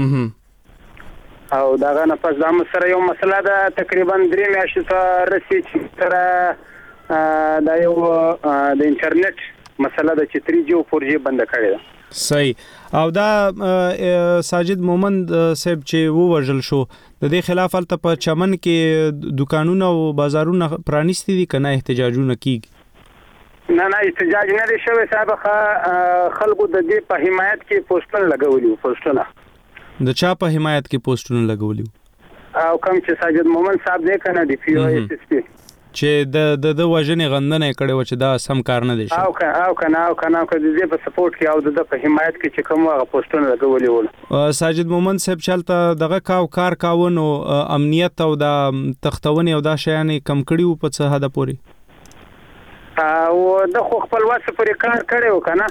او داغه نه پس د سره یو مسله ده تقریبا 3 میاشتې ته رسي چې تر دا یو د انټرنیټ مسله ده چې 3G او 4G بند کړی ده. صحیح. او دا ساجد مومند صاحب چې ووژل شو د دې خلاف الته په چمن کې دکانونه او بازارونه پرانیستي دي کنه احتجاجونه کیږي؟ نه احتجاج نه دی شوی صاحب خلکو د دې په حمایت کې پوسټر لګولي پوسټونه د چا په حمایت کې پوسټونه لګولي او کوم چې ساجد مومند صاحب دی کنه دی پی او اس اس پی چې د وژنې غندنه کړي و چې دا سم کار نه دی او کنه د دې په سپورټ کې او د په حمایت کې چې کوم هغه پوسټونه لګولي ول. ساجد مومند صاحب چلته دغه کار کاونو امنیت او د تختونې او دا شیان کم کړي په څه حد پوري او د خو خپل واسه پرې کار کړي و کنه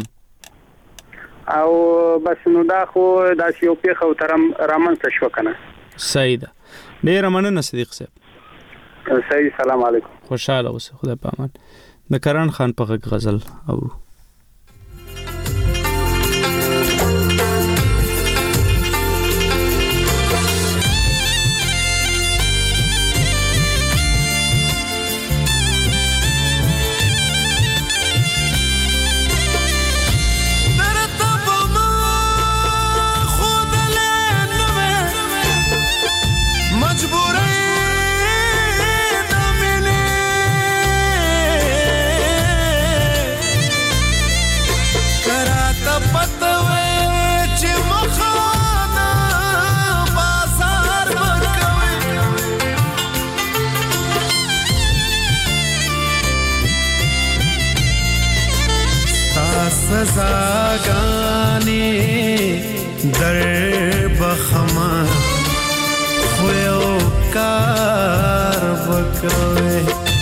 او بس نو دا خو دا یو پیښه او ترم رامنځته شو کنه. صحیح ده. ډیر مننه صدیق صاحب. صحیح. سلام علیکم. خوشاله اوسه. خدای په امان. د کرن خان په غزل او سزاګانې در بخما خو یو کار وکوي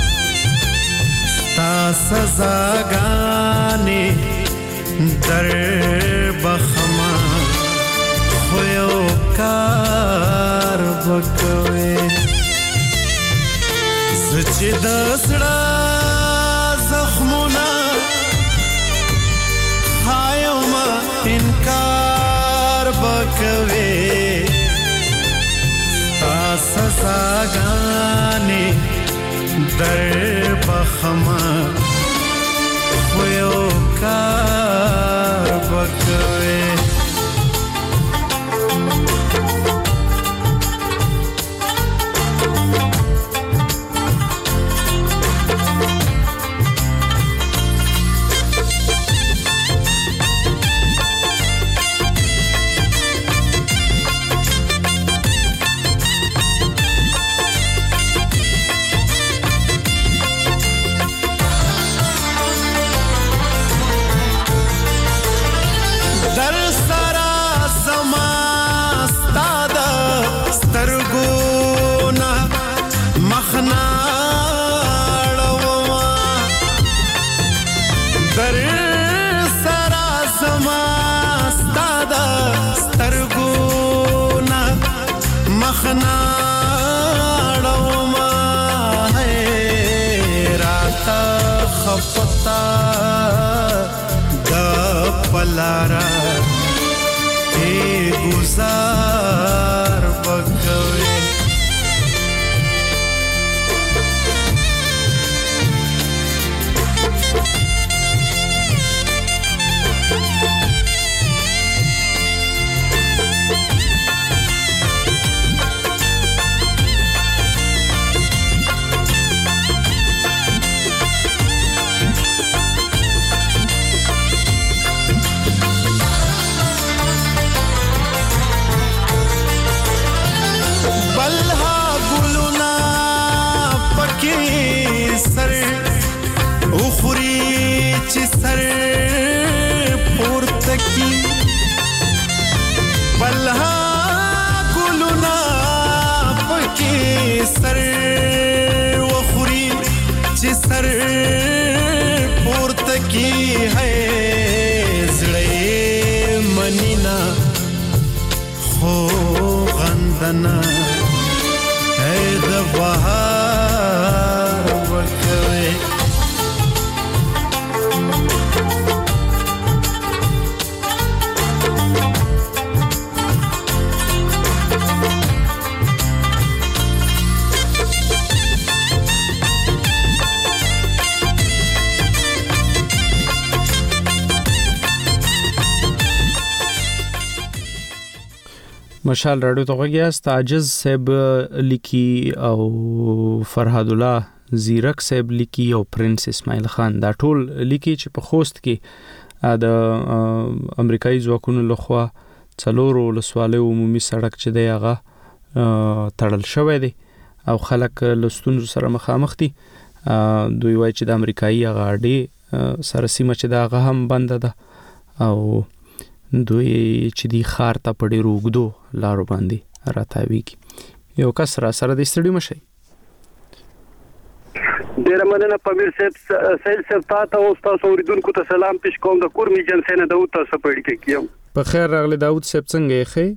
ستا سزاګانې در بخما خو یو کار وکوي سچې د سړه زخمونه انکار بکوي تا سزاګانې در بخما خو یو کار بکوي پلارا ای گزار بکر की है زړه منینا خو غندنا اے د بهار ورکوي مشال راډیو ته غوږیاست. عاجز صاحب لیکي او فرهاد الله زیرک صاحب لیکي او پرنس اسماعیل خان دا ټول لیکي چې په خوست کې د امریکایي ځواکونو لخوا څلورو ولسوالیو عمومي سړک چې دی هغه تړل شوی دی او خلک له ستونزو سره مخامخ دي. دوی وایي چې د امریکایي هغه اډې سره سیمه چې دا هغه هم بنده ده او دوی چې دی خار ته په ډېرو اوږدو لارو باندې راتاویږي. یو کس را سره د ستړي مشي. ډېره مننه پمیر صاحب. سهیل صاحب تاسو او تاسو اوریدونکو ته سلام پېښ کوم. د کورمي جلسې نه داود تاسو په اړه کې کیم. په خیر راغلی داود صاحب، څنګه یې ښه؟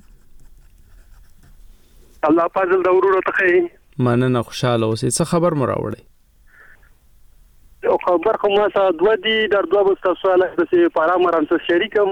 الله فضل د ورورو ته ښه. مننه، خوشاله اوسئ. څه خبر مو راوړی؟ او خبر کوم ما دوه دي در دوه بس تاسو له څه پارامران سره شریکم.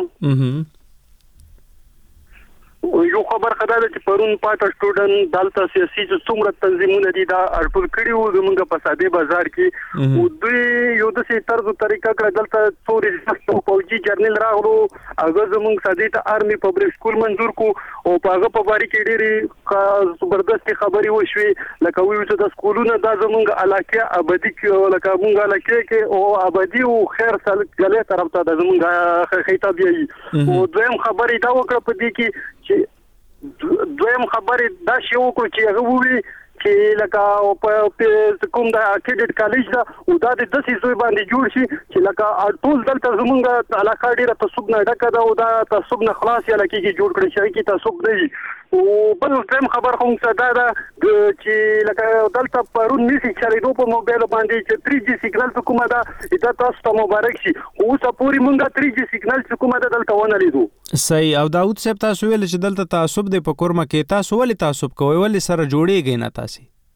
یو خبر خدای چې پرون پاټ سټوډنټ دلته سیاسي څومره تنظیمونه دي دا اړپل کړي وو زمونږ په ساده بازار کې او دوی یو د سي طرز طریقه کړ دلته څوري فوجي جرنل راغلو هغه زمونږ ساده ته آرمي پبلک سکول منظور کو او هغه په باری کې ډېری زبردست خبري وشوي لکه ویو چې د سکولونو د زمونږ علاقه ابدي کې لکه مونږ علاقه کې او ابدي او خیر سال غلې طرف ته د زمونږ خیطاب یې او دویم خبري دا وکړه په دې کې دویم خبرې دا شی وکړو چې هغه ووي چې لکه په کوم د اکیډیټ کالج دا او دا د داسې زوی باندې جوړ شي چې لکه ټول دلته زمونږ علاقه ډېره تعصب نه ډکه ده او دا تعصب نه خلاص یا لکه کې جوړ کړی شي کې تعصب نه وي. او بل دویم خبر خو څه دا چې لکه دلته پرون نشي چارېدو په موبایل باندې چې 3G سیګنال کومه ده دا تاسو ته مبارک شي. اوس پوری مونږ 3G سیګنال کومه ده دلته ونه لیدو. صحیح. او داود صاحب تاسو ویل چې دلته تعصب دی په کورمه کې، تاسو ولې تعصب کوئ؟ ولې سره جوړیږئ نه تاسو؟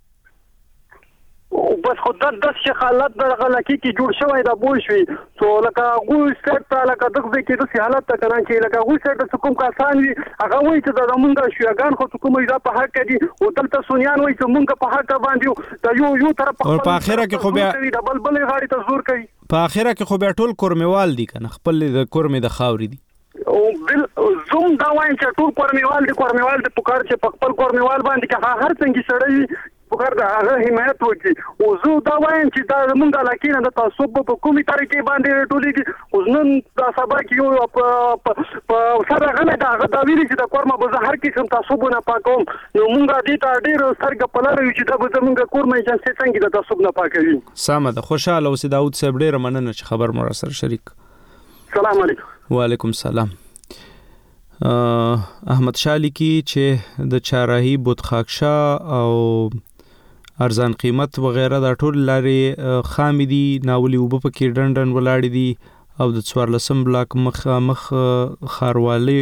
بس خود د شي حالت د غلکی کې جوړ شوی دا بول شوی سو لکه غو سټ لکه دغه کې د حالت ته کړان چې لکه غو سټ کوم کسان وي هغه وایي چې د مونږ شوګان خو کومه اضافه په حق دي او دلته سونیان وایي چې مونږ په حق باندې دا یو طرف په اخره کې خو بیا ډبل غاړي ته زور کوي. په اخره کې خو بیا ټول کورمیوال دي کنه، خپل د کورمې د خاوري دي او بل زوم دا وایم چې ټول کورمیوال د پکار چې خپل کورمیوال باندې که هر څنګه سړی پکار دا هغه حمایت وکړي. او زه دا وایم چې دا موږ علاقې نه د تعصب په کومي طریقې باندې ټولېږي. اوس نن دا سبا کې یو په سره غلې دا هغه دا ویلي چې د کورمه به زه هر قسم تعصبونه پاکوم نو موږ دې ته ډېر سترګه په لاره یو چې دا به زموږ کورمه چې څنګه د تعصب نه پاکوي. سمه ده. خوشاله اوسئ داود صاحب، ډېره مننه چې خبر مو را سره شریک. سلام علیکم. وعلیکم السلام. احمد شالی کی چې د چاراهی بوتخاکشا او ارزان قیمت وغیرہ دا ټول لارې خامې دي، ناولي وب پکې ډنډن ولاړې دي او د 14 بلاک مخ خاروالي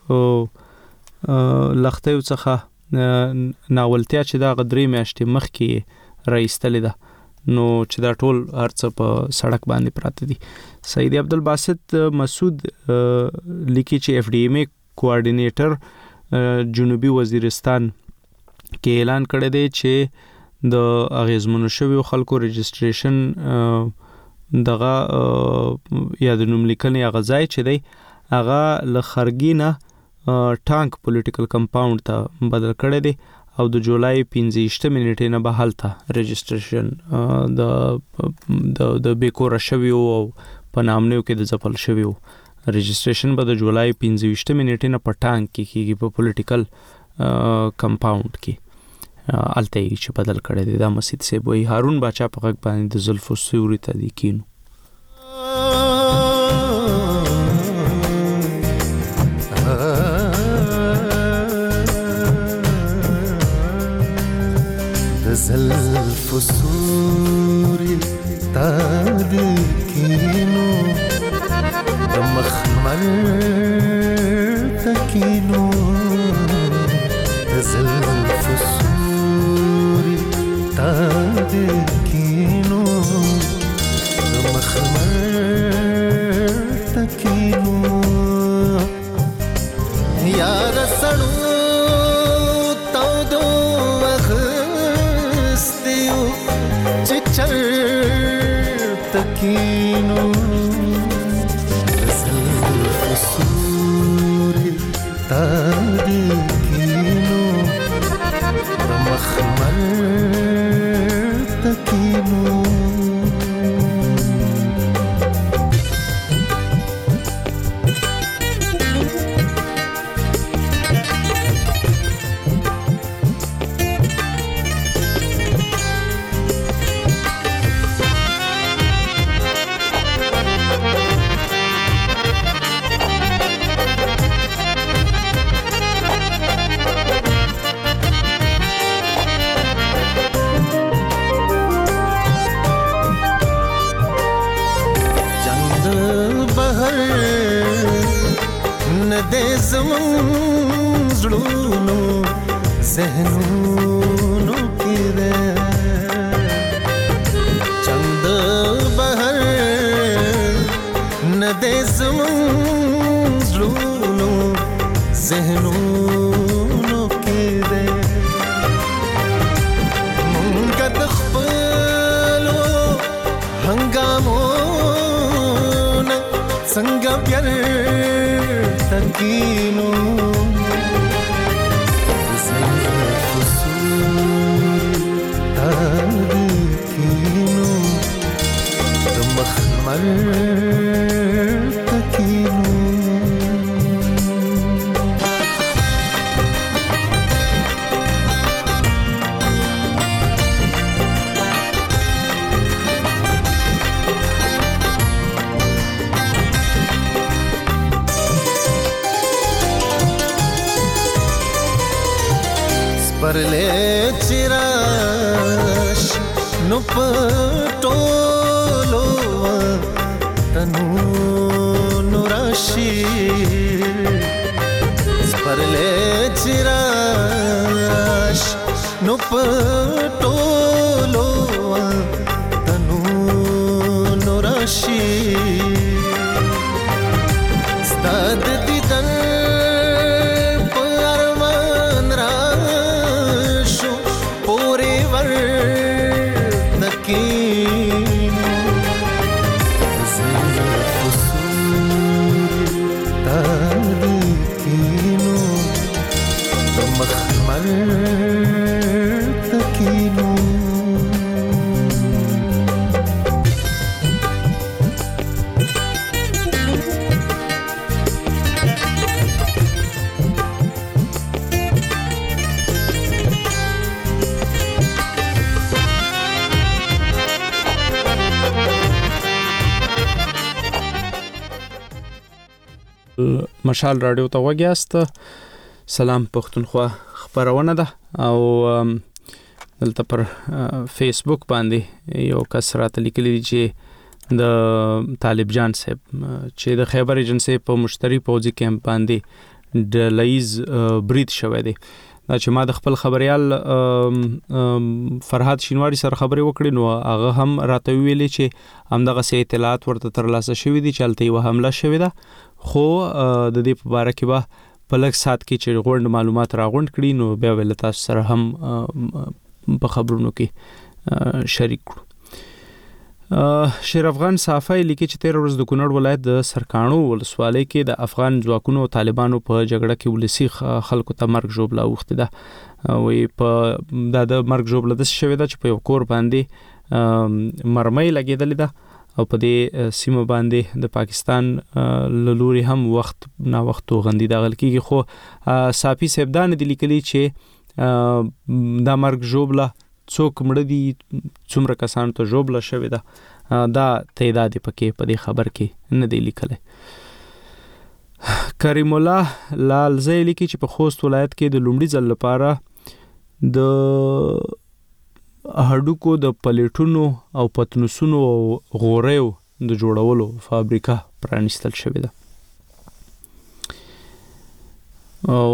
لختې څخه ناولتیا چې دا غدري میاشتې مخ کې رئیستلې ده نو چې دا ټول هرڅه په سړک باندې پراته دي. سید عبدالباسط مسعود لیکي چې FDMA کوارډینیټر جنوبي وزیرستان کې اعلان کړی دی چې د اغیزمنو شویو خلکو رجسټریشن دغه یا د نوم لیکنې هغه ځای چې دی هغه له خرګینه ټانک پولیټیکل کمپاوند ته بدل کړی دی او د جولای 15 نیټې نه به هلته رجسټریشن د بیکور شویو او په نامنیو کې د ځپل شویو رجسټریشن به د جولای 15 نیټې نه په ټانک کې کیږي په پولیټیکل کمپاوند کې الته چې بدل کړی دی. دا مسعود صاحب وی هارون باچا په غږ باندې د زلفو سوري ته دی کینو. د زلفو سوري ته دی کینو مخمر تکینو زلف سوری تا دکینو مخمر تکینو یار سړو تو دو وختیو چې چر تکینو تادکینو مخمر تکینو زمون زړونو ذهنونو کې ده چند بهر نه دې زمون زړونو ذهنونو کې ده مونږ د خپلو هنګامو څنګه پیار تکینو تکینو مخمر تکینو परले चिराश नु पटोलो तनु नुराशी परले चिराश नु पटोलो तनु नुराशी स्ताद दिदन مشال رادیو ته وګیاست. سلام پښتونخوا خبرونه ده او دلته پر فیسبوک باندې یو کس راته لیکلی چې د طالب جان صاحب چې د خیبر ایجنسی په مشتري پوځي کیمپ باندې د لایز برید شوی دی. دا چې ما د خپل خبريال فرحات شینواری سره خبرې وکړې نو هغه هم راته ویلي چې همدغه سي اطلاعات ورته ترلاسه شوې دي چې هلته یو حمله شوې ده خو د دې په اړه کې به په لږ سات کې چې غونډ معلومات راغونډ کړي نو بیا ول تاسو سره هم په خبرونو کې شریک کړو. شیر افغان صافی لیکي چې 13 ورځ د کونړ ولایت د سرکانو ولسوالۍ کې د افغان ځواکونو او طالبانو په جګړه کې ولسی خلکو ته مرګ ژوبله وخت ده. وی په د مرګ ژوبله د شوې ده چې په یو کور باندې مرمۍ لګېدلې ده او په دې سیمه باندې د پاکستان لوري هم وخت نا وخت غندي دغل کېږي. خو صافی سبدان د لیکلي چې د مرګ ژوبله څوک مړ دي څومره کسان ته ژوبله شوې ده دا تعداد پکې په دې خبر کې نه دی لیکلی. کریم الله لال زیلی کې چې په خوست ولایت کې د لومړي ځل لپاره د هډوکو د پلیټونو او پتنوسونو او غوریو د جوړولو فابریکه پرانیستل شوې ده. او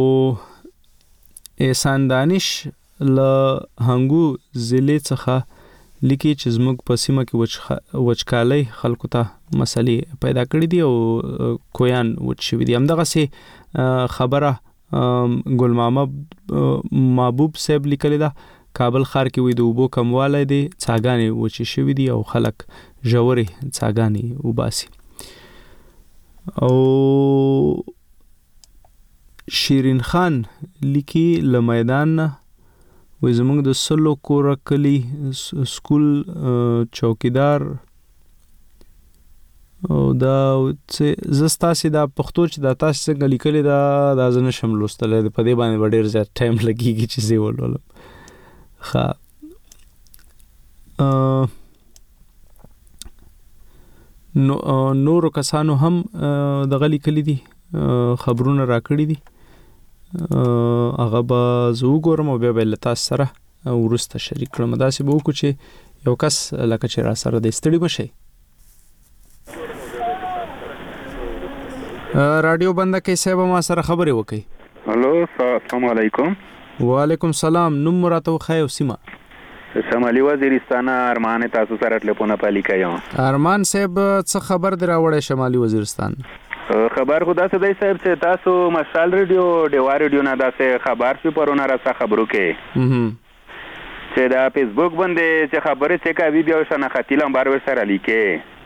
احسان دانش له هنګو ضلع څخه لیکي چې زموږ په سیمه کې وچکالۍ خلکو ته مسلې پیدا کړې دي او کویان وچ شوي دي. همدغه سي خبره ګل محبوب صاحب لیکلې ده. کابل ښار کې وي د اوبو کموالی دی، څاګانې وچې شوي دي او خلک ژورې څاګانې وباسي. او شیرین خان لیکي له میدان نه وي زموږ د سلو کوره کلی سکول چوکیدار او دا زستاسي دا پښتو چې دا تاسو څنګه لیکلې دا زنه شم لوستل په دې باندې ډېر زیات ټایم لګیږي چې زه ولولم. ښه نورو کسانو هم دغه لیکلي دي، خبرونه راکړي دي، هغه به زه وګورم او بیا به له تاسو سره وروسته شریک کړم. داسې به وکړو چې یو کس لکه چې را سره دی، ستړي مه شئ. رادیو بنده کې صاحب ما سره خبرې وکړئ. هلو، السلام علیکم. وعلیکم سلام. نوم مراته وښایئ او سیمه. شمالي وزیرستان ارمان تاسو سره ټلیفون پالي کوم. ارمان صاحب څه خبر دی راوړی شمالي وزیرستان؟ خبر خدا څه دی صاحب چې تاسو مشال ریډیو ډیوا ریډیو نه داسې خبر شو پرونه راځه خبرو کې چې دا فیسبوک باندې چې خبره چې کوي بیا شناختی لمبر ورسره لیکي.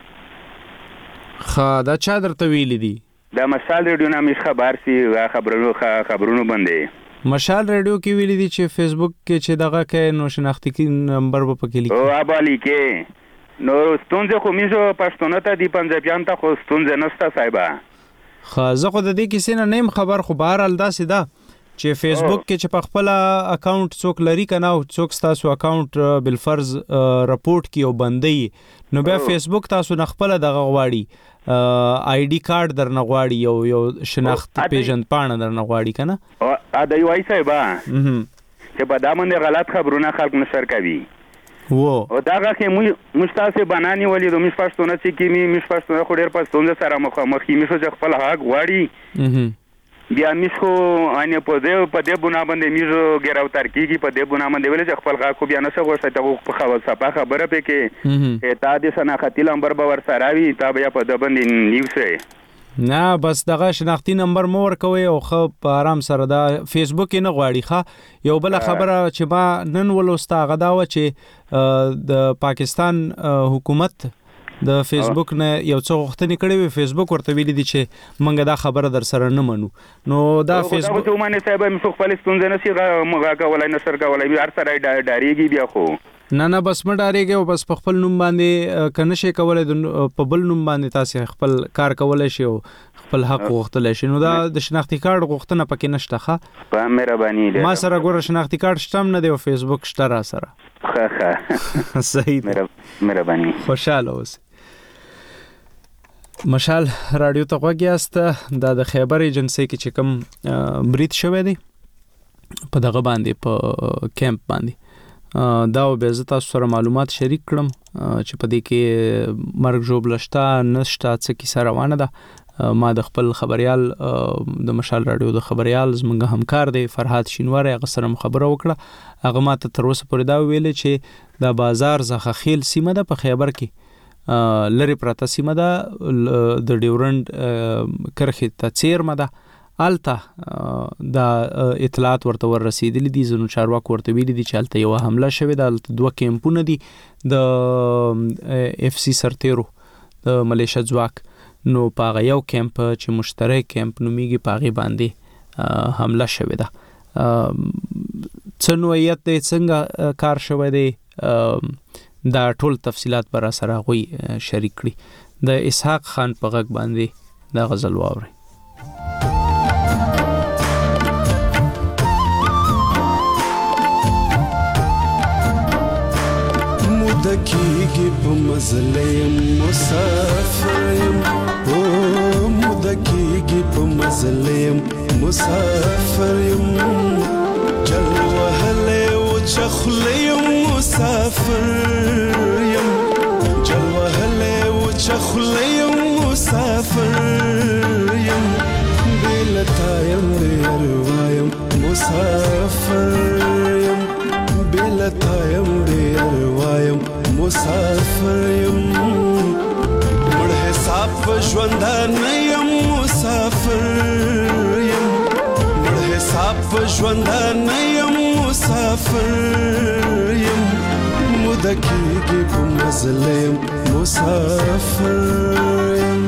خا دا چا درته ویل دي؟ دا مشال ریډیو نه مش خبر سي خبرونو باندې مشال ریډیو کې ویل دي چې فیسبوک کې چې دغه کې نو شناختی نمبر په پکې لیکي. او ابا لیکي نو ستونزه خو میزو پښتون ته دی پنځپیان ته خو ستونزه نشته صاحبہ. خازه خو د دې کیسې نه نیم خبر، خو بهر الداسې ده چې فیسبوک کې چې په خپل اکاونټ څوک لري کنه او څوک تاسو اکاونټ بالفرض رپورټ کی او بندي، نو بیا فیسبوک تاسو نه خپل دغه غواړي آی ډی کارت درنه غواړي یو شناخت پیژند پاڼه درنه غواړي کنه. ا د یو ای صاحبہ چې په دا باندې غلط خبرونه خلک نشر کوي او داغه کې مستاسه بنانی ولې د مش پښتون چې کې مش پښتون خو ډېر پښتون سره مخامخ می شو چې خپل حق غواړي بیا میشو ان په دې بنا باندې میزو ګراو ترکیږي په دې بنا باندې ولې چې خپل حق خو بیا نه څه غوښته ته په خبره پکې تا دې شناختی نمبر به ور سره وي تا بیا په دې باندې نیوسه نه بس دغه شناختی نمبر مو ورکوي او خو په آرام سره دا فیسبوک نه غواړي. ښه یو بل خبره چې ما نن ولوستا غداوه چې د پاکستان حکومت د فیسبوک نه یو څو غوښتنې کړې وي، فیسبوک ورته ویلي دي چې منګه دا خبره در سره نه منو. نو دا فیسبوک ته معنی صاحب مې خپل ستونزه نه سي مغا کولای نه سر کولای هر سره ډاریږي بیا خو نه بس ما ډاریږي او بس په خپل نوم باندې کنه شي کولای په بل نوم باندې تاسو خپل کار کولای شي او خپل حق غوښتل شي. نو دا د شناختی کارت غوښتنه پکې نشته. ښه په مهرباني ما سره ګوره شناختی کارت شته نه دی او فیسبوک شته را سره. ښه صحیح مهرباني. خوشاله اوسئ. مشال رادیو ته غوږیاست. دا د خیبر ایجنسی کې چې کوم برید شوی دی په دغه باندې په کیمپ باندې دا به زه تاسو سره معلومات شریک کړم چې په دې کې مرګ جوړلشته نشته څه کیسه روانه ده. ما د خپل خبريال د مشال رادیو د خبريال زمونږ همکار دی فرحات شینواری هغه سره خبره وکړه. هغه ماته تر اوسه پورې دا ویل چې د بازار زخه خیل سیمه ده په خیبر کې لری پراته سیمه ده د ډیورند کرخه ته چیرمه ده الته دا اطلاعات ورته ور رسیدلې دي. زنو چارواکو ورته ویلي دي چې الته یو حمله شوې ده. الته دوه کیمپونه دي د اف سی سرتیرو د ملیشیا ځواک. نو پاغه یو کیمپ چې مشترک کیمپ نومیږي پاغه باندې حمله شوې ده. څنویت دې څنګه کار شوی دی دا ټول تفصيلات پر سره غوي شریک کړي. د اسحاق خان په غږ باندې دا غزل واوري. مدکیږي په مزلیم مسافریم او مدکیږي په مزلیم مسافریم جل وهله او چخلیم مسافریم جل وهله او چخلیم مسافریم دلتایم مسافر یم بلتا یم ډیر وایم مسافر یم مړ حساب په ژوند نه یم مسافر یم مړ حساب په ژوند نه یم مسافر یم موده کېږي په مزله یم مسافر یم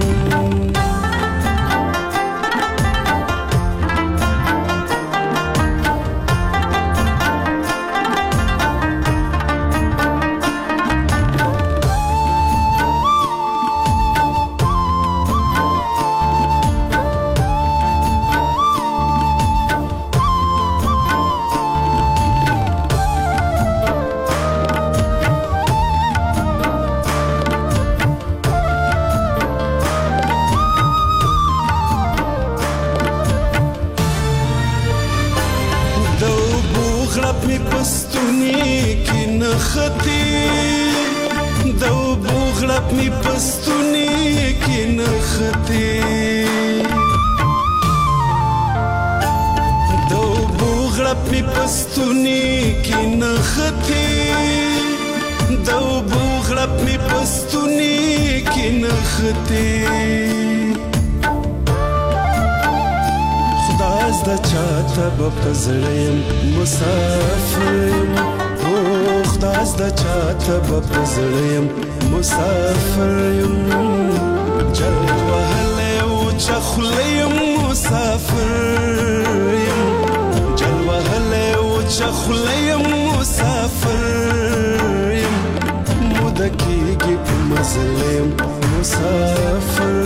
زړیم مسافر یم او خداز د چاته په زړیم مسافر یم جل وهله او چخلیم مسافر یم جل وهله او چخلیم مسافر یم موده کېږي په مزلیم مسافر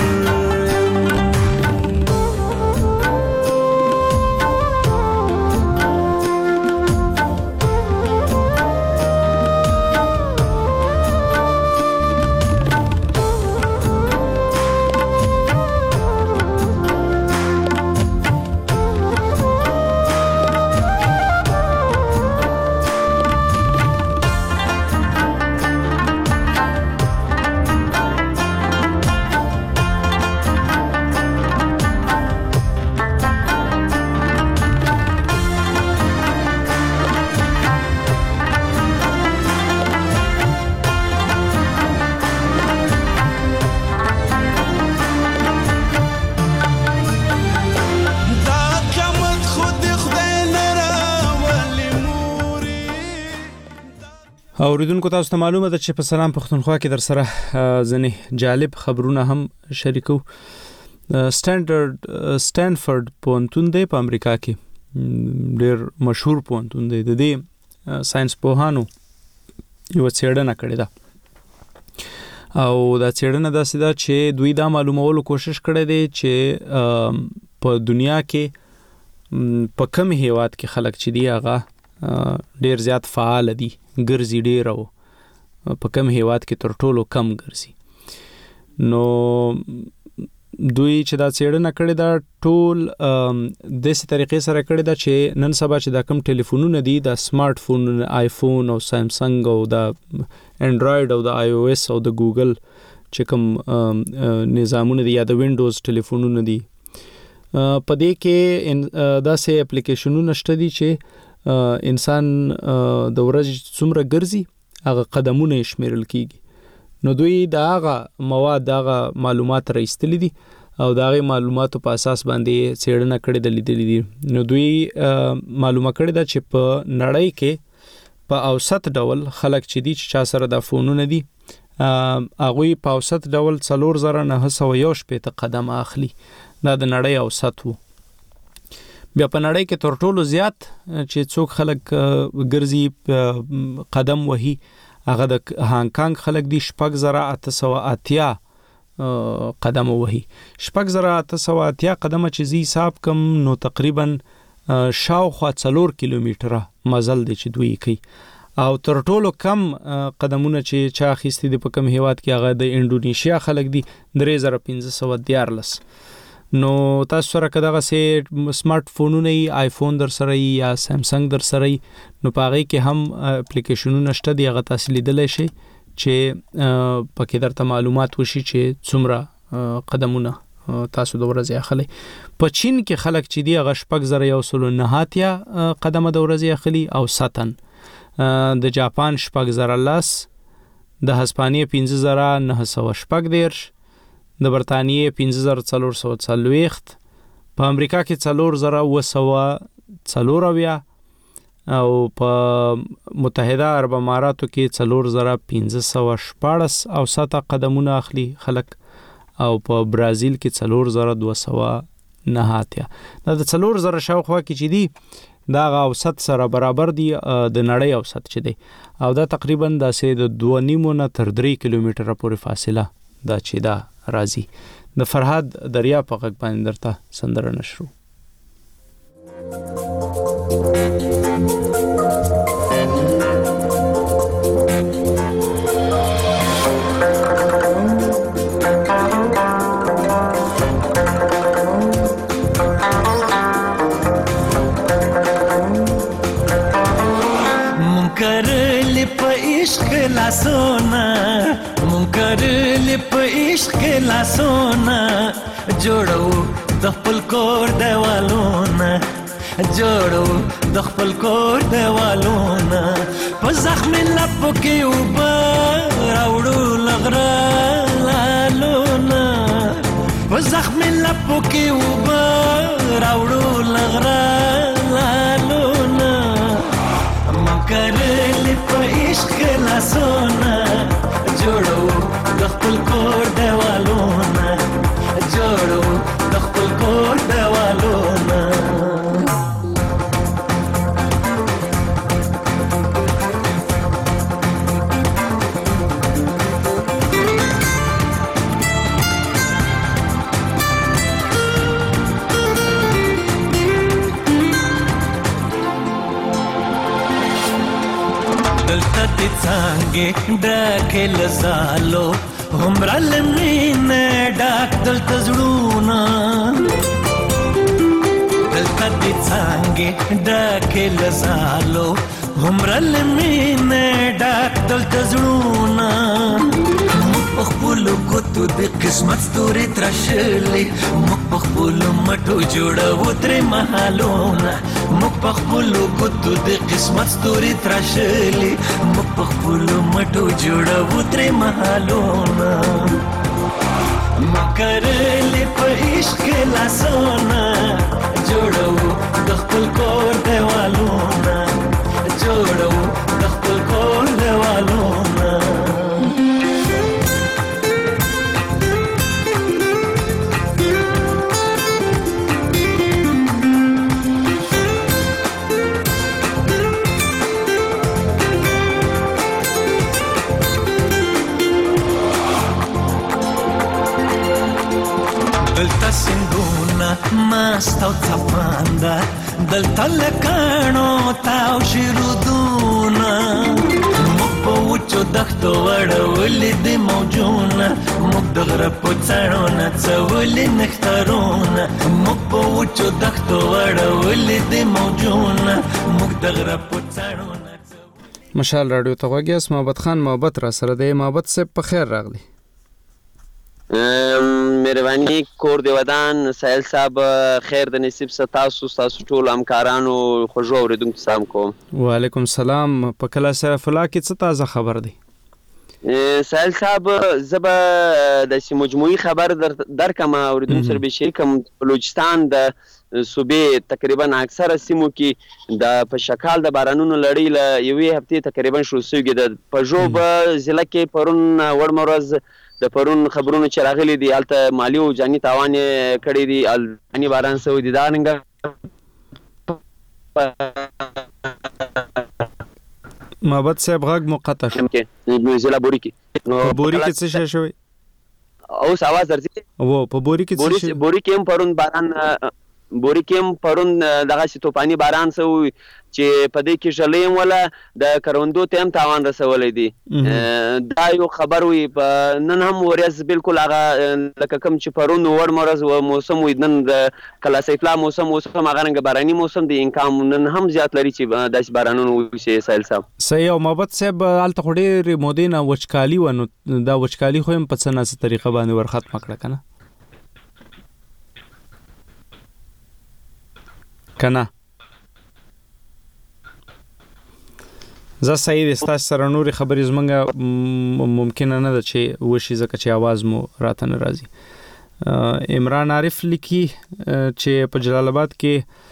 اوریدونکو تاسو ته معلومه ده چې په سلام پښتونخوا کې در سره ځنې جالب خبرونه هم شریکو. سټانفورد پوهنتون دی په امریکا کې ډېر مشهور پوهنتون دی. د دې ساينس پوهانو یو څېړنه کړې ده او دا څېړنه داسې ده چې دوی دا معلومولو کوشش کړی دی چې په دنیا کې په کوم هیواد کې خلک چې دی هغه ډیر زیات فعال دي ګرځي ډیر او په کوم هیواد کې تر ټولو کم ګرځي. نو دوی چې دا څېړنه کړې ده ټول د دې طریقې سره کړې ده چې نن سبا چې دا کوم ټلیفونونه دي د سمارټ فون آیفون او سامسنګ او د انډراید او د آی او اس او د ګوګل چې کوم نظامونه دي یا د وینډوز ټلیفونونه دي په دې کې داسې اپلیکیشنونه شته دي چې انسان د ورځې څومره ګرځي هغه قدمونه شمیرل کیږي. نو دوی دا هغه مواد هغه معلومات راایستلې دي او دا هغه معلوماتو په اساس باندې څېړنه کړې ده لیدلې دي. نو دوی معلومه کړې ده چې په نړۍ کې په اوسط ډول خلک چې دي چې چا سره د فونونه دي هغه په اوسط ډول 4991 قدم اخلي. دا د نړۍ اوسط وو. بیا په نړۍ کې تر ټولو زیات چې څوک خلک ګرځي قدم وهي هغه د هانګ کانګ خلک دي 6880 قدم وهي. 6880 قدم چې زی حساب کم نو تقریبا شاوخوا 4 کیلومتره مزل دی چې دوی کوي. او تر ټولو کم قدمونه چې چا اخیستي دي په کوم هیواد کې هغه د انډونیشیا خلک دي 3514. نو تاسو سره کداغه سي سمارټ فونونه آیفون در سره یا سامسنګ در سره نو پاره کې هم اپلیکیشنونه شته دی هغه تاسو لیدلای شئ چې پکې درته معلومات وشي چې څومره قدمونه تاسو د ورځې اخلي. په چین کې خلک چې دی هغه 6109 قدمه د ورځې اخلي او ساتن. د جاپان 6010، د هسپانیې 15940، د برتانیې 15440، په امریکا کې 4940 او په متحده عرب اماراتو کې 4514 او 7 قدمونه اخلي خلک، او په برازیل کې 4209. دا د 4000 شاوخوا کې چې دی دا اوسط سره برابر دی د نړۍ اوسط چې دی، او دا تقریبا د 2.5 نه تر 3 کیلومتره پورې فاصله دا چې دا راځي. د فرهاد دریا په غږ باندې درته سندره نشرو. لاسونه منکر لپ عشق لاسونه جوړو د خپل کور دیوالونه، جوړو د خپل کور دیوالونه، په زخم لپو کې اوبه راوړو لغره لالونه، په زخم لپو کې اوبه راوړو لغره لالونه، منکر لپ عشق لاسونه جوړو د خپل کور دیوالونه، جوړو د خپل کور دیوالونه. څنګه ډکه لزالو همرا لمینه ډاک دلته زړونه، دلته دې څنګه ډکه لزالو همرا لمینه ډاک دلته زړونه، مخ خپل ګوتو د قسمت ستوري ترشلې، مخ خپل مټو جوړو تر محلونه، مخ خپل ګوتو د قسمت ستوري ترشلې، مخ خپل مټو جوړو تر محلونه، مکرلې په عشق لاسونه جوړو د خپل کور دیوالونه، جوړو د خپل کور دیوالونه. دلته سندونه مست او څپانده، دلته لکانو تاو شیرودونه، موږ په وچو دښتو وړولې د موجونه، موږ د غره په څڼو نڅولې نښترونه، موږ په وچو دښتو وړولې د موجونه، موږ د غره په څڼو نڅولې. مشال رادیو ته غوږی اس محبت خان محبت را سره دی. محبت صاحب په خیر راغلی. مهرباني کور دی ودان سایل صاحب خیر د نصیب ستاسو ټول همکارانو خوږو اوریدونکو سلام کوم. وعلیکم السلام. په کلا سیف الله کې څه تازه خبر دی؟ سایل صاحب زبا د مجموعي خبر درکم اوریدونکو سره به شریکم. بلوچستان د صوبې تقریبا اکثره سیمو کې د په شکال د بارانونو لړۍ له یوې هفتې تقریبا شروع شوې ده. په ژوب ضلع کې پرون وړمرز د پرون خبرونو چې راغلي دي هلته مالی او جاني تاوان کړی دي، الباني باران سوی دي. دا رنګه محبت صاحب غږ مقطع شو. ضلع بوري کې بوري کې څه شی شوی؟ اوس आवाज درځي؟ و په بوري کې څه شی؟ بوري کې هم پرون باران بوري کې پرون دغه توپانی باران سوی چې په دې کې ژلې ولا د کروندو ته هم تاوان رسولې دي. دا یو خبر وي. په نن هم ورځ بالکل هغه لکه کوم چې پرون وړ مرز و موسم وي، نن د کلا سیفلا موسم هغه رنګ باراني موسم دی، امکان نن هم زیات لري چې داسې بارانونه وشي. سایل صاحب صحیح. او محبت صاحب هلته خو ډېرې مودې نه وچکالي وه، نو دا وچکالي خو هم په څه ناسه طریقه باندې ورختمه کړه که نه؟ کنه زه صحیح د ستاسو سره نورې خبرې زمونږ ممکن نه ده چې وشي ځکه چې आवाज مو راته نه راځي. عمران عارف لیکي چې په جلال آباد کې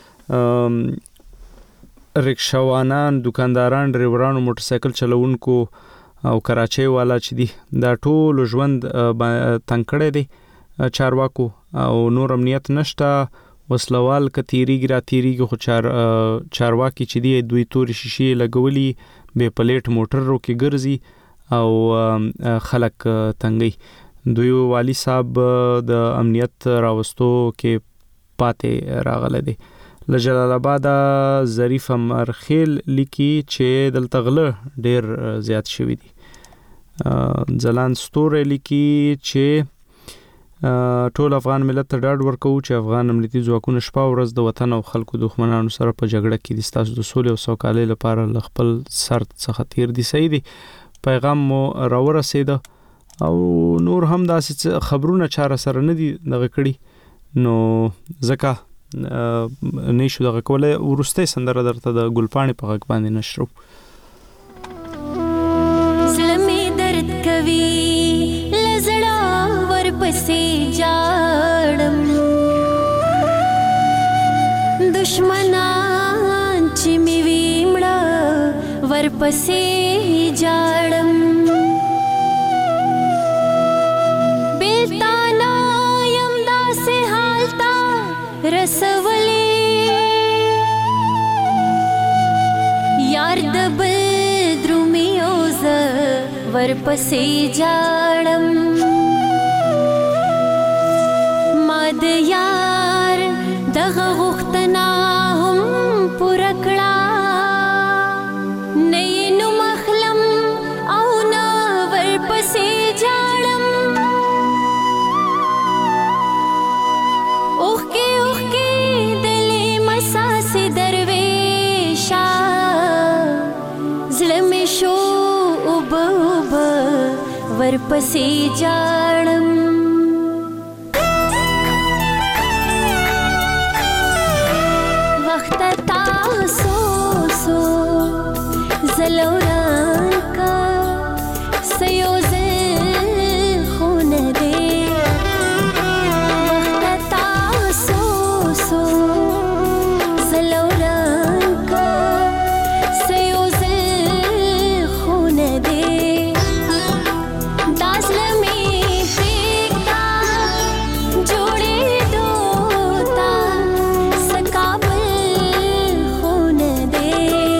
رکشاوانان، دکانداران، ډرایورانو، موټر سایکل چلوونکو او کراچۍ والا چې دي دا ټول ژوند تنګ کړی دی چارواکو او نور امنیت نشته. وسلوال کتیریږي را تیریږي خو چارواکي چې دی دوی تورې شیشې لګولي به پلیټ موټرو کې ګرځي او خلک تنګي. دوی والی صاحب د امنیت راوستو کې پاتې راغله دي. له جلال آباد ظریف مرخیل لیکي چې دلته غله ډیر زیات شوی دي. ځلان ستوره لیکي چې ټول افغان ملت ته ډاډ ورکوي چې افغان امنیتي ځواکونه شپه او ورځ د وطن او خلکو دښمنانو سره په جګړه کې د ستاسو د سولې او سوکالۍ لپاره ل خپل سر څخه تیر دي. صحیح دی، پیغام مو راورسېده او نور هم داسې خبرونه چاره سره نه دي دغه کړي نو ځکه نشو دغه کوله. ورسته سندره درته د ګلپاڼې په غږ باندې نشرو. زلمې درد کوي لزړه ورپسې جاړم دشمنان چې مې ویمړه ورپسې جاړم بیلتانا یم داسې حالتا رسولې یار د بل درومي اوزه ورپسې جاړم ما د یار دغه غوښتنه هم پوره کړه نه یې نوم اخلم او نه ورپسې جاړم اوښکې اوښکې دلې مساسې درویشه زړه مې شو اوبه اوبه ورپسې جاړم وخت تاسو سو زلوران کا سیوزه خونه دے وخت تاسو سو زلوران کا سیوزه خونه دے داسلمی پریکتا جوڑے دوتا سکابل خونه دے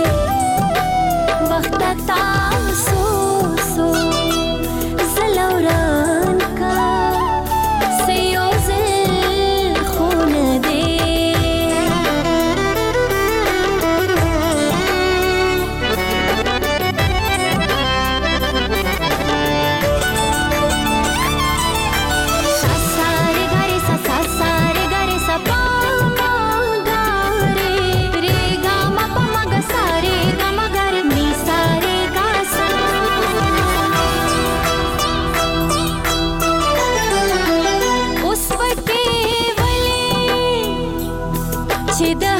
وقت تاسو سو زلوران کا سیوزل خونه دے ساسارے گارے سا ساسارے گارے سا پا ما گارے رے گا ما پا ما گا سارے گا ما گارے نی سارے گا سا اس پٹے ولے چې د